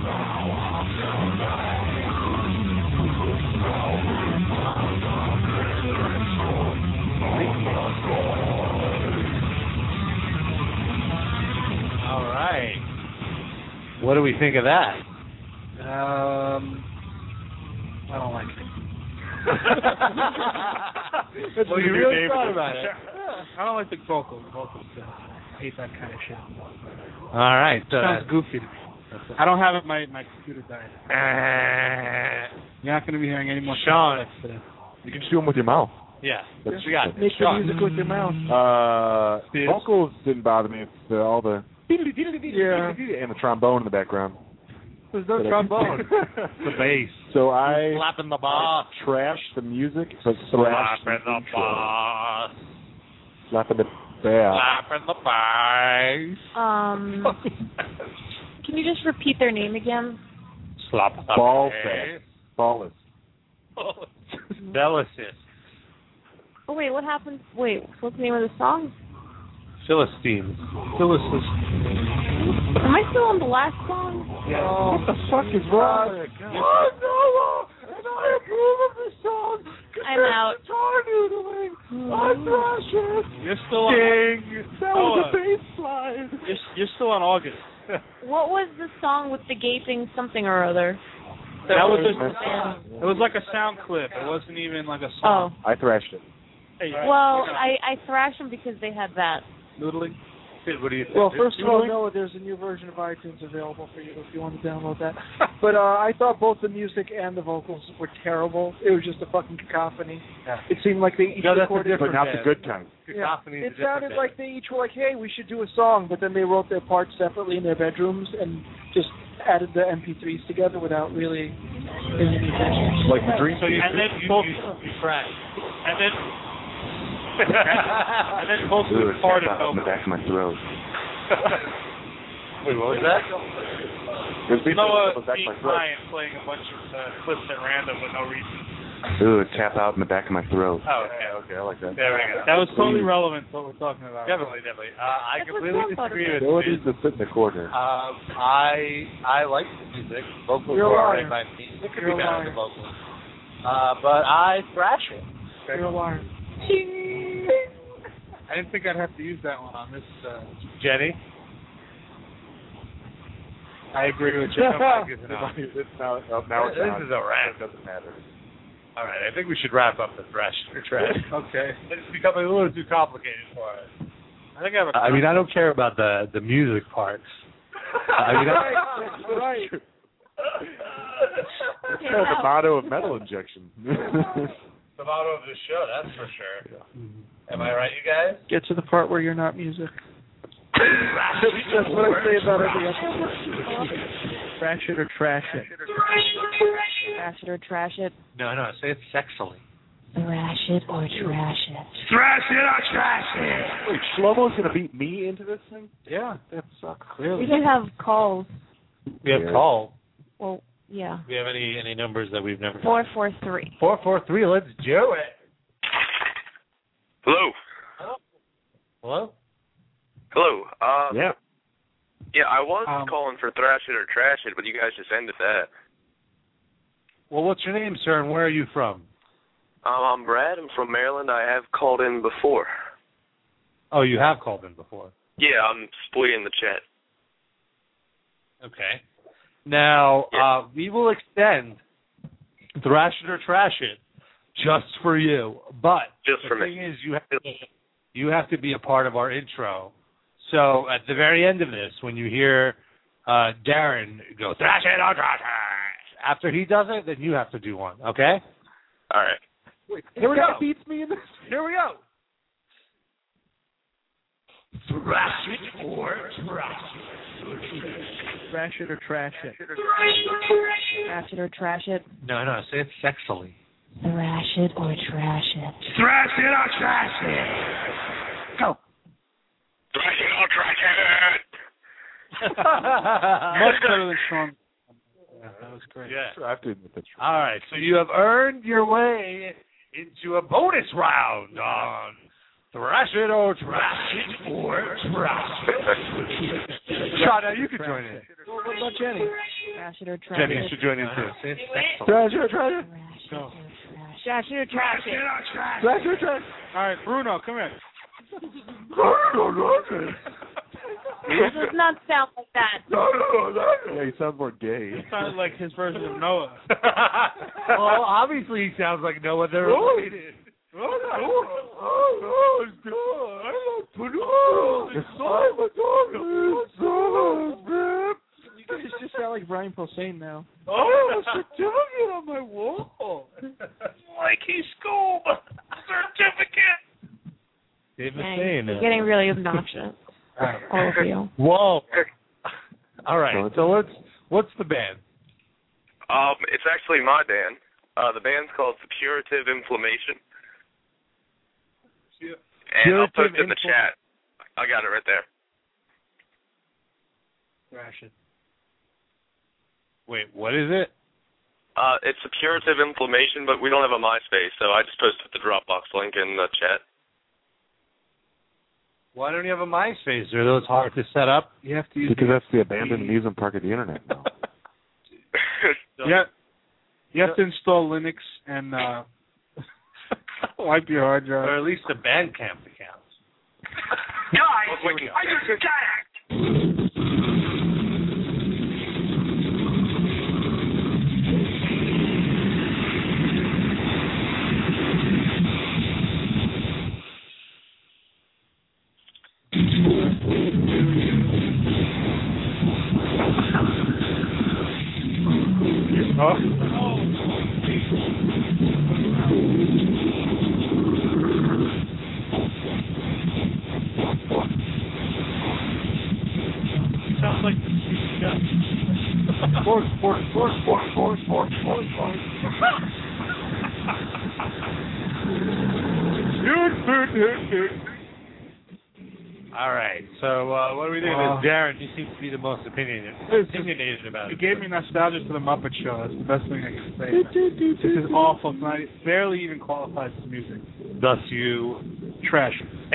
All right. What do we think of that? I don't like it. Well, you really thought about it. I don't like the vocals. hate that kind of shit. All right. Sounds goofy to me. I don't have it. My computer died. You're not going to be hearing any more Sean. sound effects today. You can just do them with your mouth. Yeah. That's We got Make the music with your mouth. Vocals didn't bother me. It's all the and the trombone in the background. There's no trombone. the bass. So I Slapping the boss. trashed the music, but Slapping the boss. slapping the bass. Slapping the bass. Can you just repeat their name again? Slap the Ball bass. sack. Ballless. Bellicist. Oh wait, what happened? Wait, what's the name of the song? Philistines. Phyllis. Am I still on the last song? Yeah. What the fuck is wrong? And I approve of this song. I'm out. Guitar noodling. I thrash it. You're still on. Ding. That was a bass slide. You're still on August. What was the song with the gaping something or other? That was it was like a sound clip. It wasn't even like a song. Oh. I thrashed it. Well, I thrashed them because they had that. Noodling. What do you think? Well, first of all, Noah, there's a new version of iTunes available for you if you want to download that. But I thought both the music and the vocals were terrible. It was just a fucking cacophony. Yeah. It seemed like they each recorded, but not the good kind. Yeah. It sounded like they each were like, "Hey, we should do a song," but then they wrote their parts separately in their bedrooms and just added the MP3s together without really. Like the Dream So you, Theater. and then you crash. And then And then both of them parted in the back of my throat. Wait, what was that? Noah being high and playing a bunch of clips at random with no reason. Ooh, tap out in the back of my throat. Oh, okay, I like that. There we go. That was totally relevant to what we're talking about. Definitely. I completely disagree with Noah you. needs to sit in the corner. I like the music. Vocals You're a are liar. right by me. It could You're be a better liar. than vocals. But I thrash it. You're a liar. I didn't think I'd have to use that one on this. Jenny? I agree with This you. is now a rant. It doesn't matter. All right, I think we should wrap up the thrash. Okay. It's becoming a little too complicated for us. I think I have a. I mean, I don't care about the music parts. I mean, Right. That's kind of the motto of Metal Injection. the motto of this show, that's for sure. Am I right, you guys? Get to the part where you're not music. That's what I say about every episode. Trash it or trash it. Trash it or trash it. No, say it sexily. Thrash it or trash it. Thrash it or trash it. Wait, Shlomo's going to beat me into this thing? Yeah. That sucks. We can have calls. We have call. Well, yeah. Do we have any numbers that we've never 443. 443, let's do it. Hello. Hello? Hello. Yeah. Yeah, I was calling for Thrash It or Trash It, but you guys just ended that. Well, what's your name, sir, and where are you from? I'm Brad. I'm from Maryland. I have called in before. Oh, you have called in before. Yeah, I'm splitting the chat. Okay. Now, we will extend Thrash It or Trash It just for you. But Just the for thing me. is, you have to be a part of our intro. So at the very end of this, when you hear Darren go, Thrash It or Trash It, after he does it, then you have to do one, okay? All right. Wait, here we go. Beats me in this. Here we go. Thrash it or trash it. Trash it or trash it. Trash it or trash it. No, say it sexily. Thrash it or trash it. Thrash it or trash it. Go. Thrash it or trash it. Much better than strong. Yeah, that was great. Yeah. I have to admit that's true. All right, so you have earned your way into a bonus round on Thrash It or Trash It or Trash It. Sean, now you can join in. What about Jenny? Trash it or trash Jenny, it. you should join in too. Say it sexily. Trash it or trash it. Go. Trash it or trash it. Trash it or trash it. All right, Bruno, come here. It does not sound like that. Yeah, he sounds more gay. It sounded like his version of Noah. Well, obviously he sounds like Noah. They're related. Oh, it's good. I love But oh, it's You guys just sound like Brian Posehn now. oh, a certificate on my wall. Mikey Scoob, certificate. Dave Dang, Mustaine. you're getting really obnoxious. All of you. Whoa. All right. So what's the band? It's actually my band. The band's called Curative Inflammation. And I'll post it in the chat. I got it right there. Thrash it. Wait, what is it? It's Curative Inflammation, but we don't have a MySpace, so I just posted the Dropbox link in the chat. Why don't you have a MySpace? Are those hard to set up? You have to use Because that's the abandoned amusement park of the internet. Yeah. You have to install Linux and wipe your hard drive. Or at least a Bandcamp account. Guys, I just gagged. Sounds like Sports. All right. So what do we do? Darren, you seem to be the most opinionated about It it. gave me nostalgia for the Muppet Show. That's the best thing I can say. This is awful. It's not, barely even qualifies as music. Thus you Trash.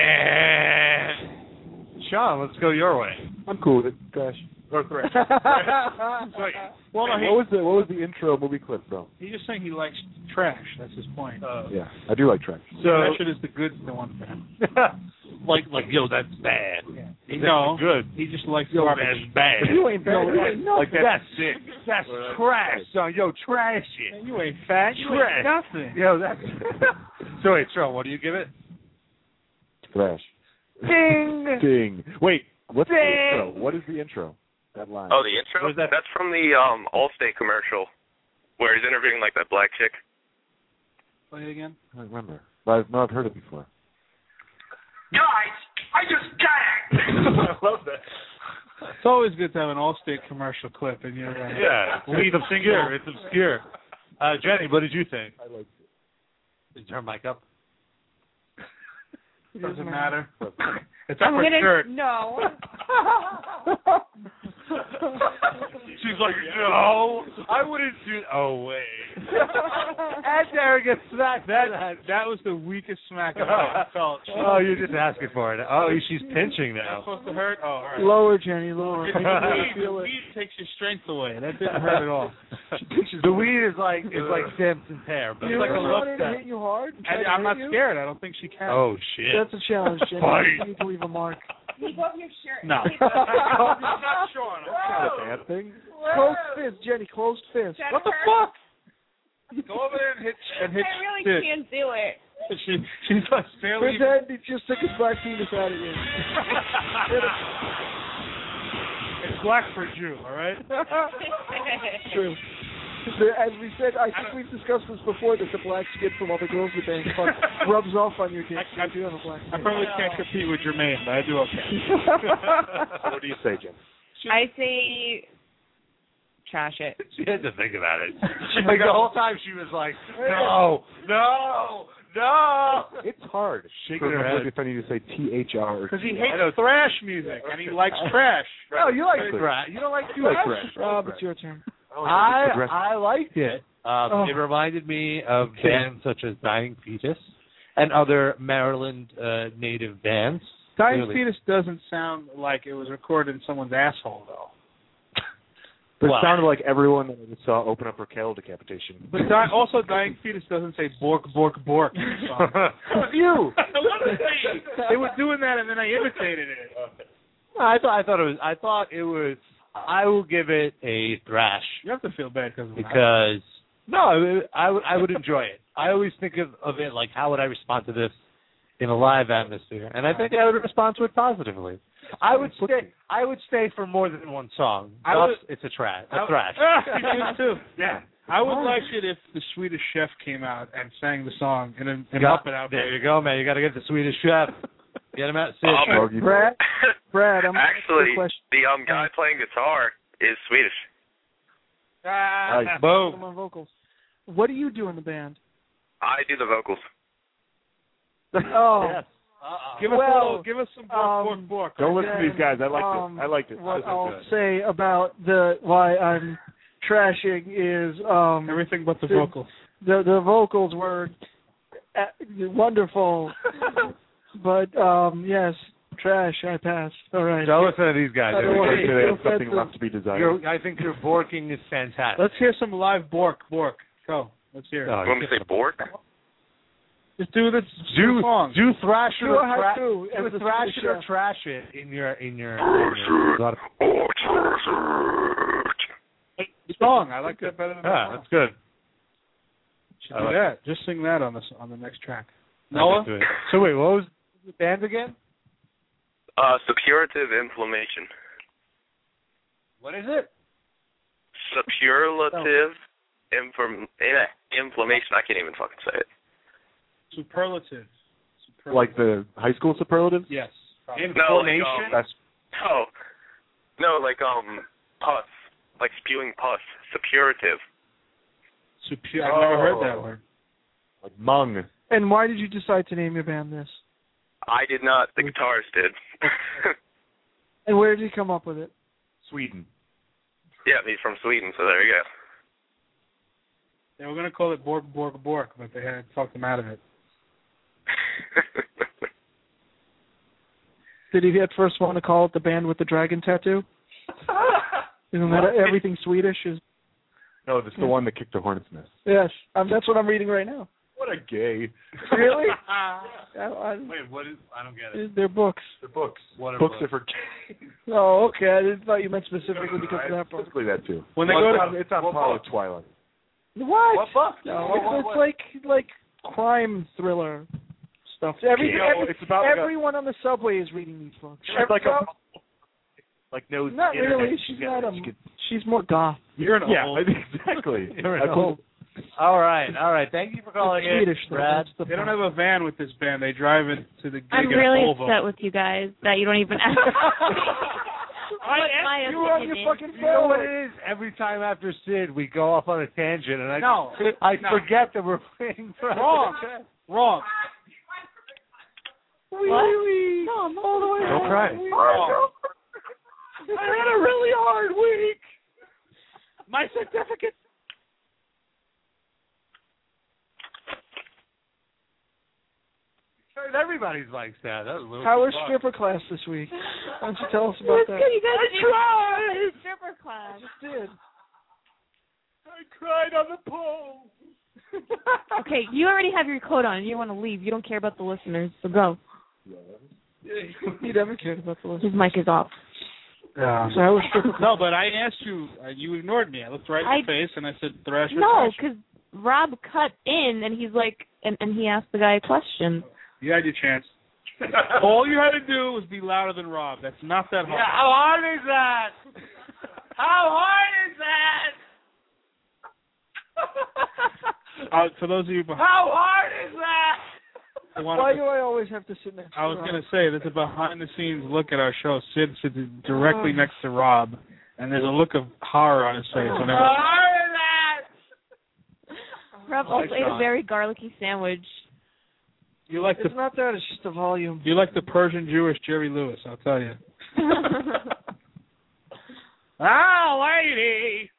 and Sean, let's go your way. I'm cool with it. Trash. Or correct. Well, no, What was the intro movie clip, though? he's just saying he likes trash. That's his point. Yeah, I do like trash. Trash it is the good one for him. like yo, that's bad. Yeah. That's good. He just likes Yo, garbage. that's bad. You ain't bad. Like that's sick. That's trash, son. Yo, trash it. Man, you ain't fat. You Trash. ain't nothing. Yo, that's. So wait, Sean, what do you give it? Trash. Ding. Ding. Wait, what's Ding. the intro? What is the intro? That line. Oh, the intro? What is that? That's from the Allstate commercial where he's interviewing like that black chick. Play it again. I don't remember. But I've heard it before. Guys, I just gagged. I love that. It's always good to have an Allstate commercial clip in your. Yeah, it's obscure. It's obscure. Jenny, what did you think? I liked it. Did you turn mic up? It doesn't matter. It's I'm up her gonna shirt. no. She's like, no, I wouldn't do. Oh wait. And Darren gets smacked. That was the weakest smack I've ever felt. Oh, you're just asking for it. Oh, she's pinching now. Supposed to hurt? Oh, all right. Lower, Jenny, lower. The weed takes your strength away. That didn't hurt at all. The weed is like Samson's hair, but You it's like a ever look wanted to that. hit you hard? And I'm not scared. I don't think she can. Oh shit. That's a challenge, Jenny. Fight. You need to leave a mark. Keep up your shirt. No. Not Sean. Not a bad thing. Closed fist, Jenny, closed fist. What the fuck? Go over there and hit I really shit. can't do it. She's like barely. Pretend he just took his black penis out of you. It's black for a Jew, all right? True. As we said, I think we've discussed this before, that the black skin from all the girls that bang fuck rubs off on your dick. I do have a black I skin. probably can't compete with Jermaine, but I do okay. So what do you say, Jen? I say trash it. She had to think about it. Like the whole time she was like, no. It's hard. Shaking her head. If I need to say THR. Because he hates thrash music, and he likes trash. No, you like thrash. You don't like You like thrash. thrash. Rob, it's your turn. I liked it. It reminded me of bands such as Dying Fetus and other Maryland native bands. Dying Clearly. Fetus doesn't sound like it was recorded in someone's asshole, though. But it Wow. sounded like everyone that I saw open up for cattle decapitation. But also, Dying Fetus doesn't say bork, bork, bork. You. They were doing that, and then I imitated it. I thought it was. I will give it a thrash You have to feel bad because no, I would enjoy it. I always think of it like, how would I respond to this in a live atmosphere, and I think I would respond to it positively. I would stay for more than one song. It's a thrash. Me too. Yeah. I would like it if the Swedish Chef came out and sang the song in Muppet outfit. There you go, man. You got to get the Swedish Chef. Get him out. Brad, I'm actually the guy playing guitar is Swedish. Boom. I'm on vocals. What do you do in the band? I do the vocals. Oh. Yes. Give us some bork. Don't listen to these guys. I like it. I like it. What I'll say about why I'm trashing is everything but the vocals. The vocals were wonderful, but yes, trash. I pass. All right. Don't listen to these guys. They have something left to be desired. I think your borking is fantastic. Let's hear some live bork. Go. Let's hear it. You want me to say bork? Just do the song. Do thrash it or thrash it or trash it in your song. I like that better than that. That's good. Should do that. Just sing that on the next track. Noah? So wait, what was the band again? Suppurative inflammation. What is it? Superlative inflammation. I can't even fucking say it. Superlative. Like the high school superlatives? Yes. Inflammation? No, like pus. Like spewing pus. Suppurative. I've never heard that word. Like mung. And why did you decide to name your band this? I did not. The guitarist did. And where did he come up with it? Sweden. Yeah, he's from Sweden, so there you go. They were going to call it Bork, but they had talked him out of it. Did he at first want to call it the band with the dragon tattoo? Isn't that everything Swedish is? No, it's the one that kicked the hornet's nest. Yes, that's what I'm reading right now. What a gay. Really? Wait, what is? I don't get it. They're books. They're books. What are books are for gays. Oh, okay. I thought you meant specifically because of that book. Specifically that too. When they go to, it's on par with Twilight. What? What book? No, it's like crime thriller stuff. Everyone on the subway is reading these books. No, not really. She's not she's more goth. You're an old. Exactly. You're an old. All right. Thank you for calling in, Swedish, Brad. They don't have a van with this band. They drive it to the gig. I'm really upset with you guys that you don't even ask. You were on your fucking phone. You know what it is? Every time after Sid, we go off on a tangent, and I forget that we're playing. Wrong. What? No, I'm all the way. Don't cry. I had a really hard week. My certificate. Everybody's like that. How was stripper class this week? Why don't you tell us about that? You guys tried. Stripper class. I did. I cried on the pole. Okay, you already have your coat on. You want to leave. You don't care about the listeners, so go. He never cared about the listeners. His mic is off. Yeah. So how was stripper class? No, but I asked you. You ignored me. I looked right in your face and I said, "Thrash." No, because Rob cut in and he's like, and he asked the guy a question. You had your chance. All you had to do was be louder than Rob. That's not that hard. Yeah, how hard is that? How hard is that? For those of you behind, how hard is that? Why do I always have to sit next to I was Rob? going to say, there's a behind-the-scenes look at our show. Sid sits directly next to Rob, and there's a look of horror on his face. How hard is that? Rob also ate a very garlicky sandwich. You like it's not that, it's just the volume. You like the Persian Jewish Jerry Lewis, I'll tell you. lady.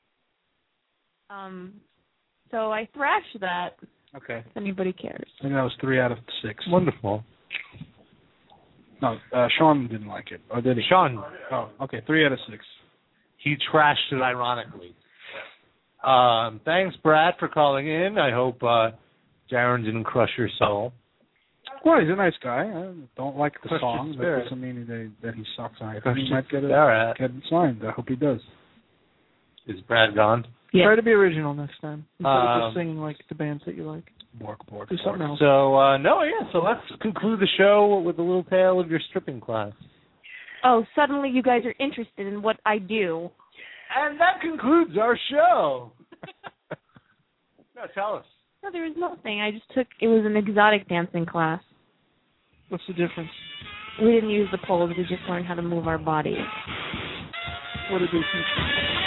So I thrashed that. Okay. If anybody cares. I think that was 3 out of 6. Wonderful. No, Sean didn't like it. Or did he? Sean. Oh, okay. 3 out of 6. He trashed it ironically. Thanks, Brad, for calling in. I hope Jaron didn't crush your soul. Well, he's a nice guy. I don't like the song, but that doesn't mean that he sucks. I think he might get it signed. I hope he does. Is Brad gone? Yeah. Try to be original next time. Instead of just singing like the bands that you like. Bork. Do something else. So so let's conclude the show with a little tale of your stripping class. Oh, suddenly you guys are interested in what I do. And that concludes our show. No, tell us. No, there was nothing. It was an exotic dancing class. What's the difference? We didn't use the poles. We just learned how to move our bodies. What did they teach you?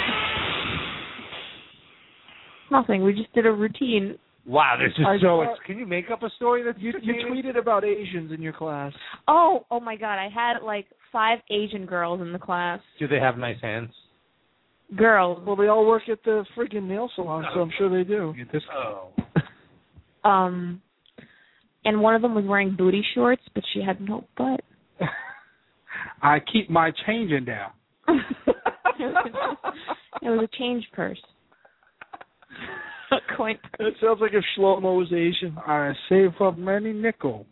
Nothing. We just did a routine. Wow, this is can you make up a story that you tweeted about Asians in your class? Oh my God! I had like 5 Asian girls in the class. Do they have nice hands? Girls. Well, they all work at the friggin' nail salon, so I'm sure they do. And one of them was wearing booty shorts, but she had no butt. I keep my change in there. It was a change purse. A coin purse. That sounds like if Shlomo was Asian. I save up many nickel.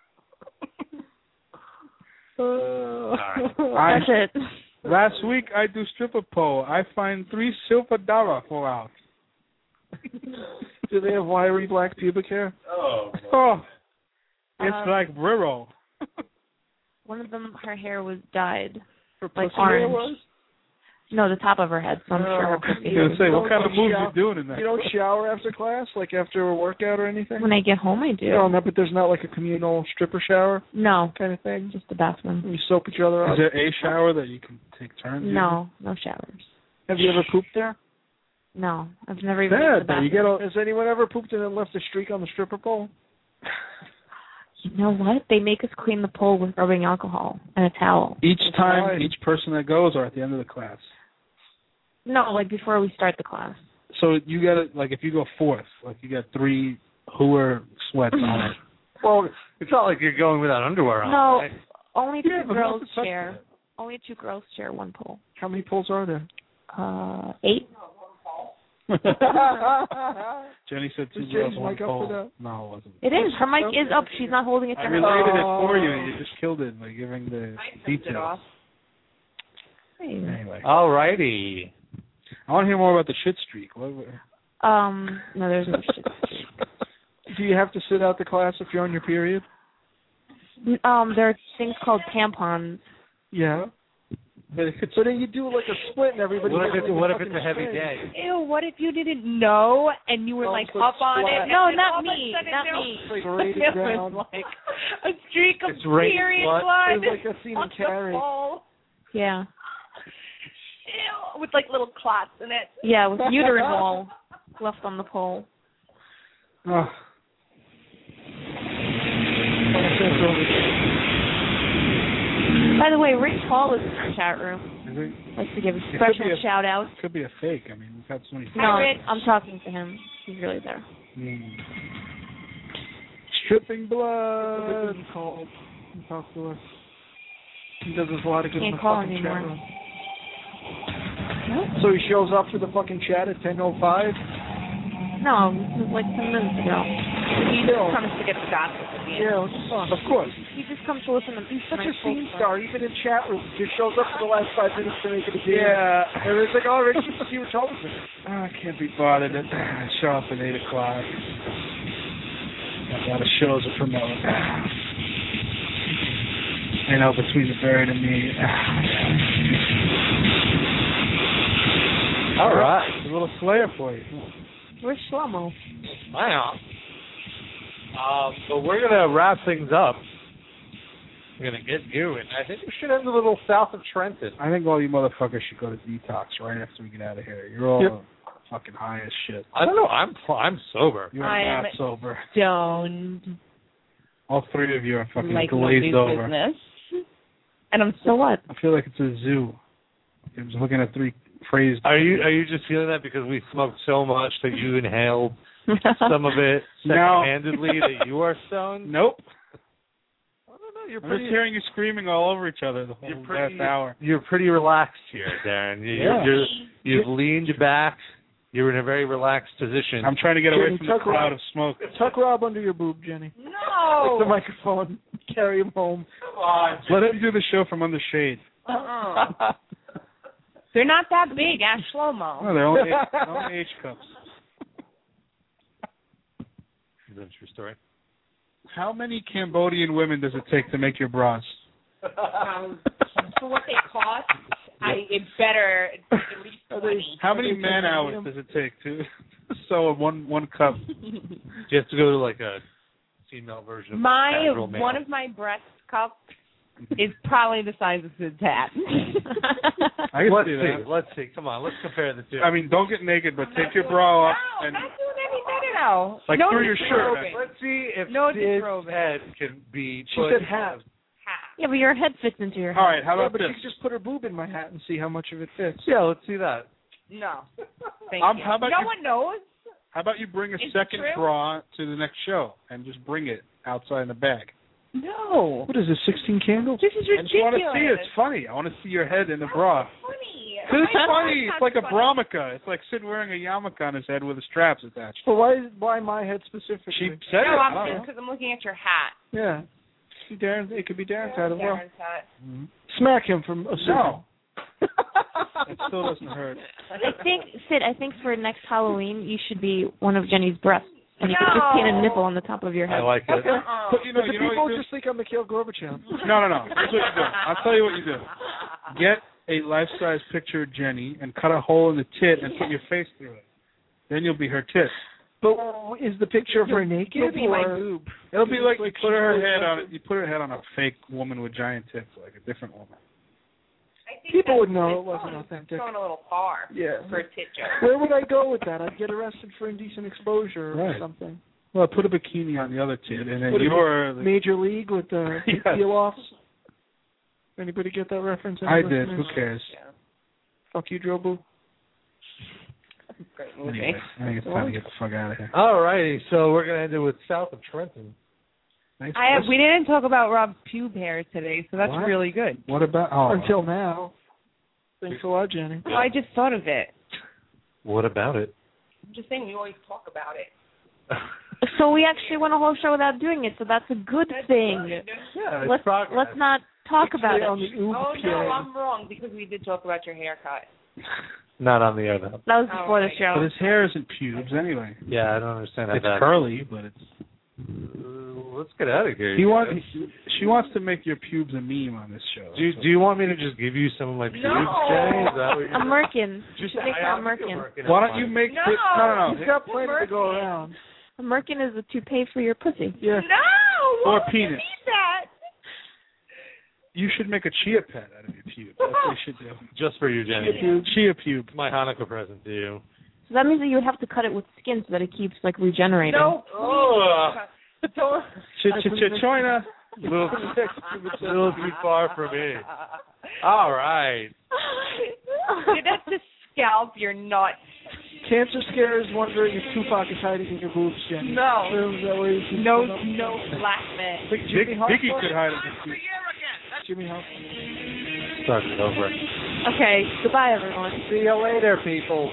That's it. Last week I do stripper pole. I find $3 silver fall out. Do they have wiry black pubic hair? Oh, it's like Brillo. One of them, her hair was dyed like orange. Was? No, the top of her head. So I'm sure her pussy. I was gonna say, what kind of moves you doing in that? You don't shower after class, like after a workout or anything? When I get home, I do. No, but there's not like a communal stripper shower? No. Kind of thing? Just the bathroom. You soap each other up? Is there a shower that you can take turns in? No showers. Have you ever pooped there? No, I've never even been to the bathroom. Has anyone ever pooped and then left a streak on the stripper pole? You know what? They make us clean the pole with rubbing alcohol and a towel. Each time, each person that goes, or at the end of the class? No, like before we start the class. So you got to, like, if you go fourth, like you got 3 Hoover sweats on it. Well, it's not like you're going without underwear on. No, Right? only 2 girls share. Only 2 girls share 1 pole. How many poles are there? 8. Jenny said 2 Is girls, Jenny's 1 mic up pole. for that? No, it wasn't. It is. Her mic is up. She's not holding it to I her. related it for you. You just killed it by giving the details. Anyway. All righty. I want to hear more about the shit streak. No, there's no shit streak. Do you have to sit out the class if you're on your period? There are things called tampons. Yeah. So then you do like a split and everybody. What if it's a heavy day? Ew, what if you didn't know and you were like up on it? No, not me. Not me. Like rated It down. was like a streak of It's rated period blood. blood. It was like a scene in on the Carrie. pole. Yeah. Ew, with like little clots in it. Yeah, with uterine wall left on the pole. Oh. By the way, Rick Paul is in our chat room. Is it? Likes to give a special shout out. Could be a fake. I mean, we've had so many. No, I'm talking to him. He's really there. Stripping blood. What is he called? He talks to us. He does us a lot of good in Can't the call fucking chat anymore. room. So he shows up to the fucking chat at 10:05. No, this was like 10 minutes ago. He just comes to get the gossip at the end. Yeah, which is fun. Of course. He just comes to listen to. He's such a scene star, even in chat rooms. He just shows up for the last 5 minutes to make it a game. Yeah. And it's like, oh, Rich, see what told me. I can't be bothered to show up at 8 o'clock. Got a lot of shows to promote. You know, between the bird and me. All right. A little Slayer for you. Where's Shlomo? Wow. So we're gonna wrap things up. We're gonna get going. I think we should end a little south of Trenton. I think all you motherfuckers should go to detox right after we get out of here. You're all fucking high as shit. I don't know. I'm sober. You're I not am sober. Stoned. All 3 of you are fucking Like glazed nobody's over. business. And I'm so what? I feel like it's a zoo. I'm just looking at 3 crazed. Are you just feeling that because we smoked so much that you inhaled some of it No. second-handedly that you are stoned? Nope. I don't know. You're I'm pretty. just hearing you screaming all over each other the whole last hour. You're pretty relaxed here, Darren. You've leaned back. You're in a very relaxed position. I'm trying to get away Jenny, from the cloud of smoke. Tuck Rob under your boob, Jenny. No. Take the microphone. Carry him home. Come on. Let him do the show from under shade. They're not that big. Ask Shlomo. No, they're only H cups. been a true story. How many Cambodian women does it take to make your bras? For what they cost, it better at least 20. How many man hours does it take to sew one cup? Do you have to go to like a female version of natural male? One of my breast cups is probably the size of his hat. Let's see. Come on, let's compare the two. I mean, don't get naked, but take your bra off and not doing any better now. like through your shirt. Let's see if his head can be. She said hat. Yeah, but your head fits into your head. All right, how about but this? you can just put her boob in my hat and see how much of it fits. Yeah, let's see that. No. Thank you. How about no you, one knows. How about you bring a It's second true. bra to the next show and just bring it outside in the bag? No. What is this, 16 candles? This is I just want ridiculous. to see it. It's funny. I want to see your head in the bra. Funny. It's funny. It's like a bromaka. It's like Sid wearing a yarmulke on his head with the straps attached. But why my head specifically? She said No, it. I'm I don't know. because I'm looking at your hat. Yeah. See, Darren, it could be Darren's hat as well. Darren's hat. Mm-hmm. Smack him from a No. It still doesn't hurt. Sid, I think for next Halloween you should be one of Jenny's breasts, and you could just paint a nipple on the top of your head. I like it. But you know, the what people you do? just think I'm Mikhail Gorbachev. No. Here's what you do. I'll tell you what you do. Get a life-size picture of Jenny and cut a hole in the tit and put your face through it. Then you'll be her tit. But is the picture of her naked? It'll be my or- boob. It'll be like you put her head on. You put her head on a fake woman with giant tits, like a different woman. I think People would that's- know it it's wasn't going- authentic. It's going a little far Yeah. for a tit joke. Where would I go with that? I'd get arrested for indecent exposure or Right. something. Well, put a bikini on the other tit, and then What is you're. it, Major League with the Yes. peel-offs? Anybody get that reference? I Any did. listeners? Who cares? Fuck you, Jobu. Great movie. Anyway, I think it's time to get the fuck out of here. All righty, so we're gonna end it with South of Trenton. Nice. We didn't talk about Rob's pube hair today, so that's What? really good. What about? Oh, Until now. Thanks a lot, Jenny. Oh, I just thought of it. What about it? I'm just saying we always talk about it. So we actually went a whole show without doing it, so that's a good thing. Yeah, it's Let's progress. not talk about On it. the oob Oh kid. no, I'm wrong because we did talk about your haircut. Not on the air though. That was before the But show. his hair isn't pubes anyway. Yeah, I don't understand It's that. curly, but it's. Let's get out of here. She wants to make your pubes a meme on this show. Do you want me to just give you some of my pubes, Jenny? Is that what you're A merkin. Just Make I a am merkin. Why don't you make? No. No. He's got plenty to go around. A merkin is a toupee for your pussy. Yeah. No! Or why would penis. you need that? You should make a chia pet out of your pubes. That's what you should do. Just for you, Jenny. Chia pube. My Hanukkah present to you. So that means that you would have to cut it with skin so that it keeps like regenerating. No. Oh, Don't. China. a little too far for me. All right. That's the scalp. You're not. Cancer Scare is wondering if Tupac is hiding in your boobs, Jenny. No. Is that where you keep No, it up? no black man. Jimmy Vicky Hoffa? could hide it. with you. Jimmy Hoffa. Start it over. Okay, goodbye everyone. See you later, people.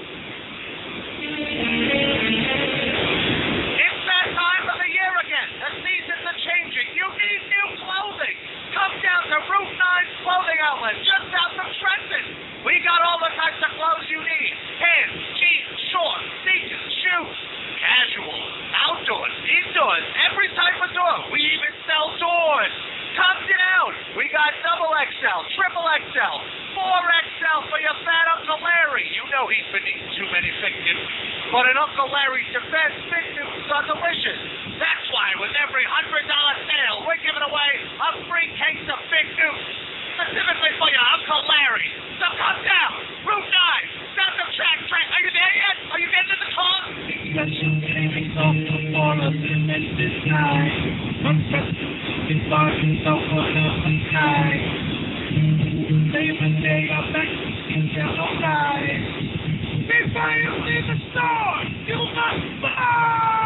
It's that time of the year again. The seasons are changing. You need new clothing. Come down to Route 9's clothing outlet just south of Trenton. We got all the types of clothes you need. Pants, jeans, shorts, sneakers, shoes. Casual, outdoors, indoors, every type of door. We even sell doors. Come down. We got double XL, triple XL, 4XL for your fat Uncle Larry. You know he's been eating too many Fig Newtons. But in Uncle Larry's defense, Fig Newtons are delicious. That's why with every $100 sale, we're giving away a free case of Fig Newtons. Specifically for your Uncle Larry. So come down. Route 9, south of track. Are you there yet? Are you getting in the car? Special savings off the wall of tremendous night. Unprecedented bargains over the sky. Labor Day, our back until all night. Before you leave the store, you must buy.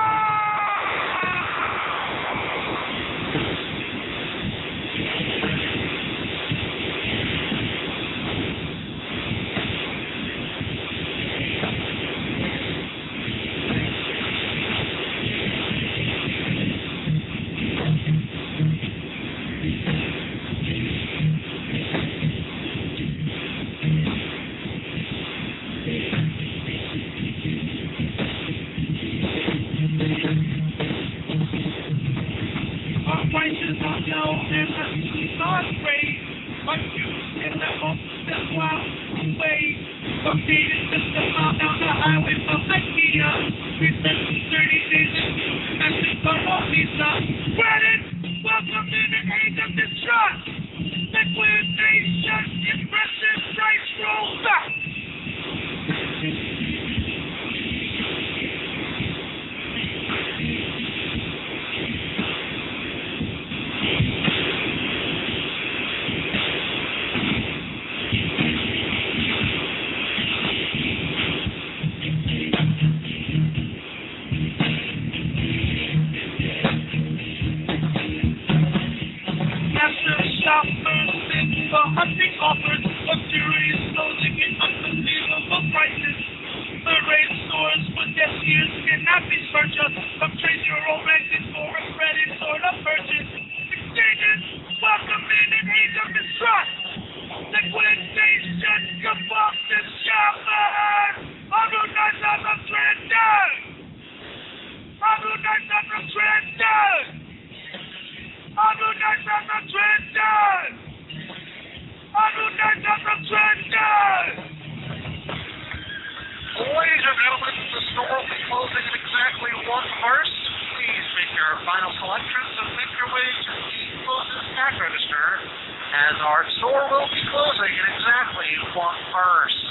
highway from IKEA. We spent 30 days in Mexico, Visa. Credit, welcome in an age of distrust. Liquidation, impressive price roll back. For hunting offers, luxurious clothing at unbelievable prices. The rate soars for deaf ears cannot be purchased. Come trade your old rankings for a credit sort of purchase. Exchanges, welcome in an age of mistrust. Liquidation, kaboom, and shoppers. On Route 9 on the trenders. On Route 9 on the trenders. On Route 9 on the trenders. Ladies and gentlemen, the store will be closing in exactly 1 verse. Please make your final selections and make your way to the closest cash register, as our store will be closing in exactly 1 verse.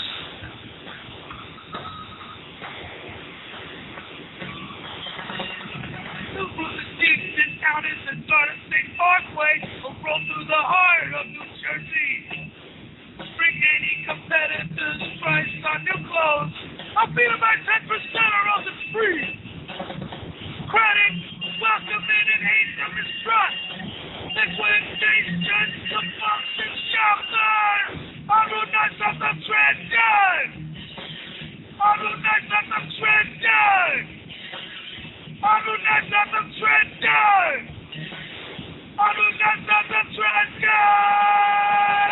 The town is the Garden State Parkway, will roll through the heart of New Jersey. Bring any competitor's price on new clothes. I'll beat them by 10% or else it's free. Credit, welcome in an age of mistrust. Liquidation, the bumps and shelters. On Route 9 of the trenders. On Route 9 of the trenders. On Route 9 of the trenders. On Route 9 of the trenders.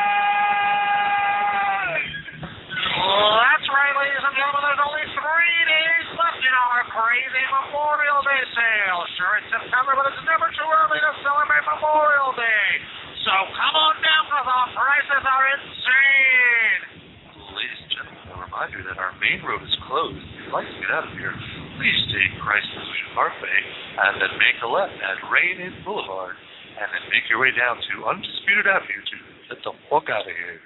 That's right, ladies and gentlemen. There's only 3 days left in our crazy Memorial Day sale. Sure, it's September, but it's never too early to celebrate Memorial Day. So come on down, because our prices are insane. Ladies and gentlemen, I remind you that our main road is closed. If you'd like to get out of here, please take Christ Illusion Parkway and then make a left at Rain Inn Boulevard, and then make your way down to Undisputed Avenue to get the fuck out of here.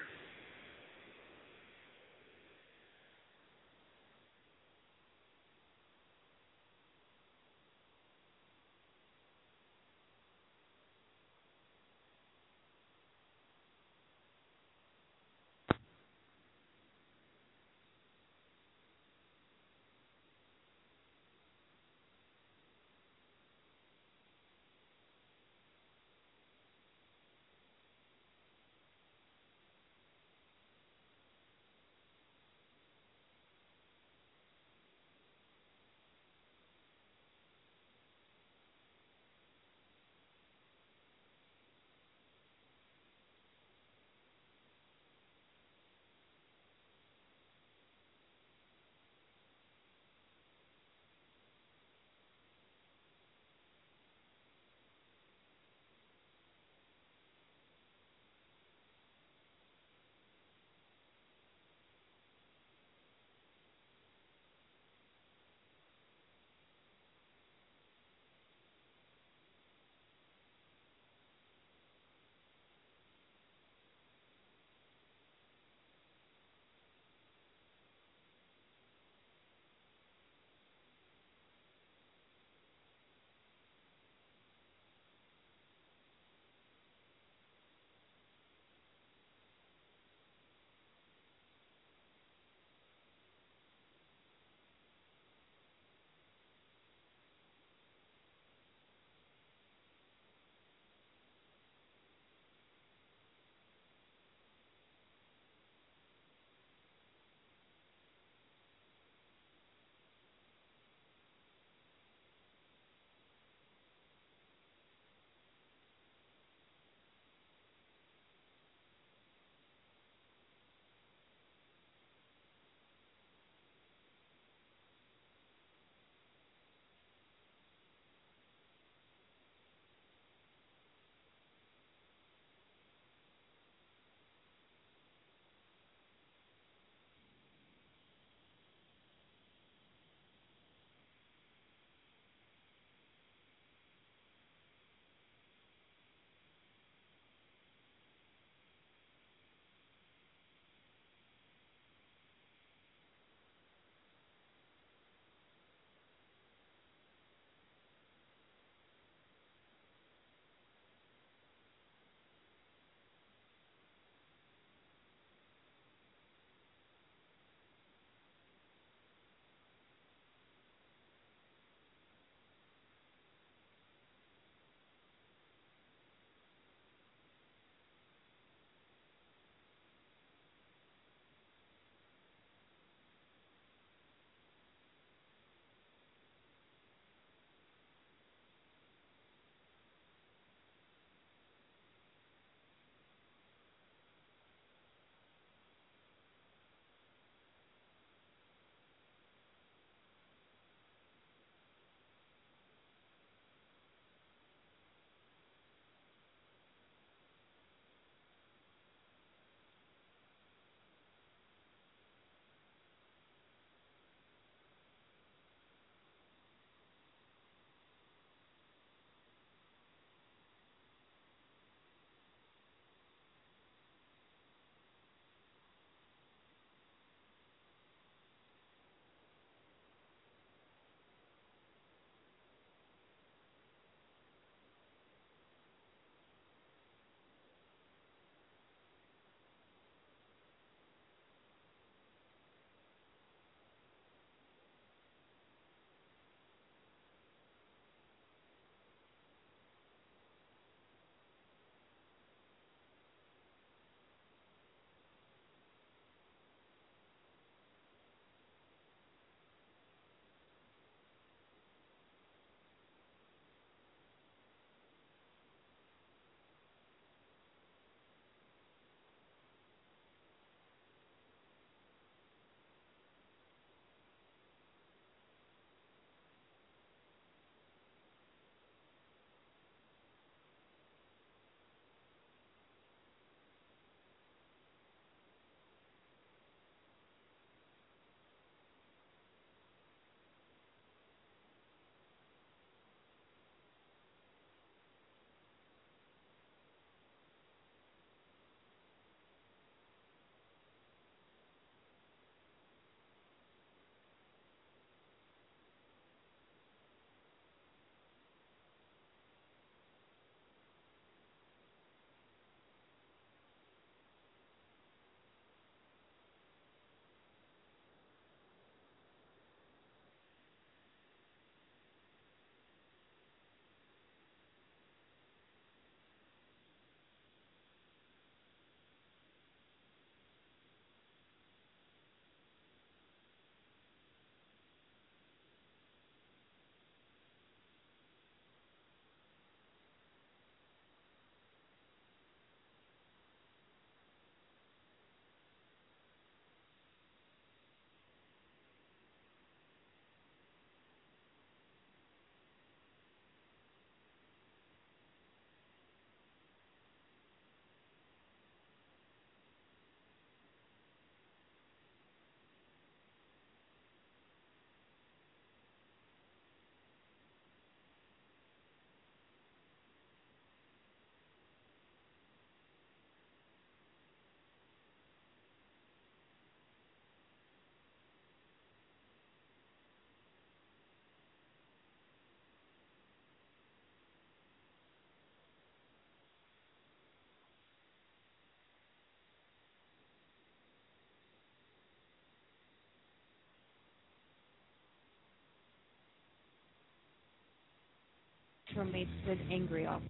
roommates with angry off.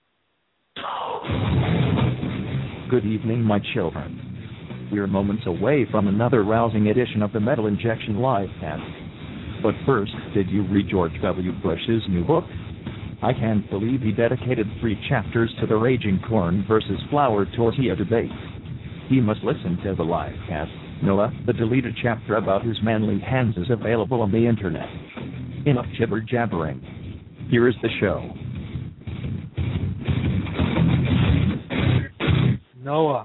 Good evening, my children. We're moments away from another rousing edition of the Metal Injection Livecast. But first, did you read George W. Bush's new book? I can't believe he dedicated 3 chapters to the raging corn versus flour tortilla debate. He must listen to the livecast. Noah, the deleted chapter about his manly hands is available on the internet. Enough jibber-jabbering. Here is the show. Noah.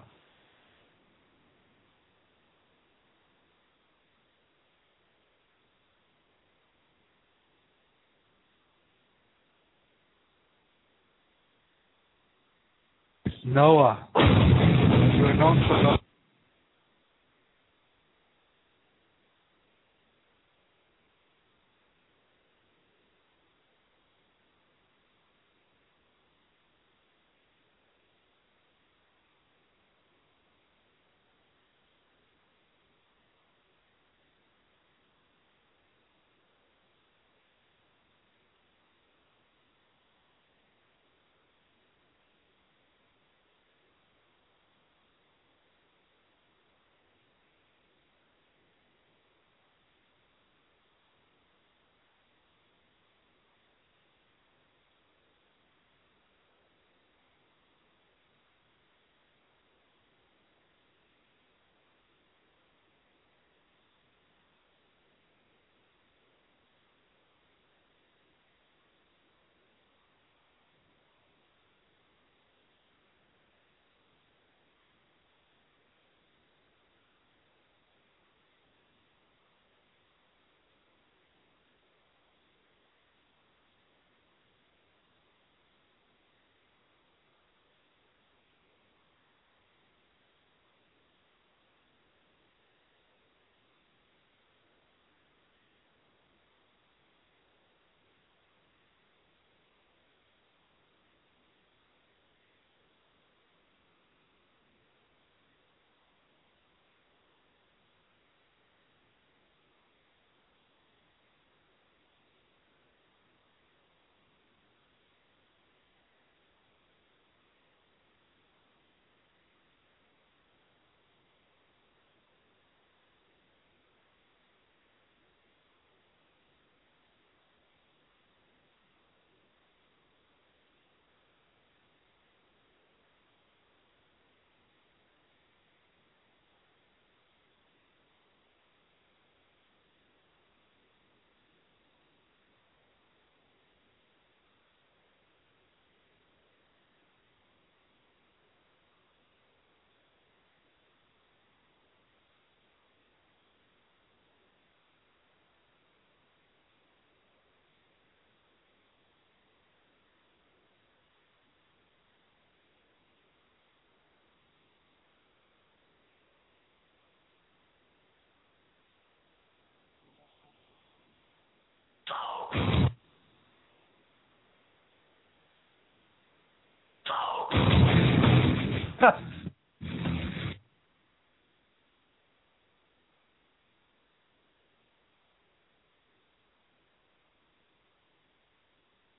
Noah. You are known for love.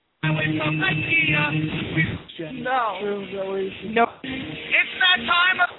No. It's that time of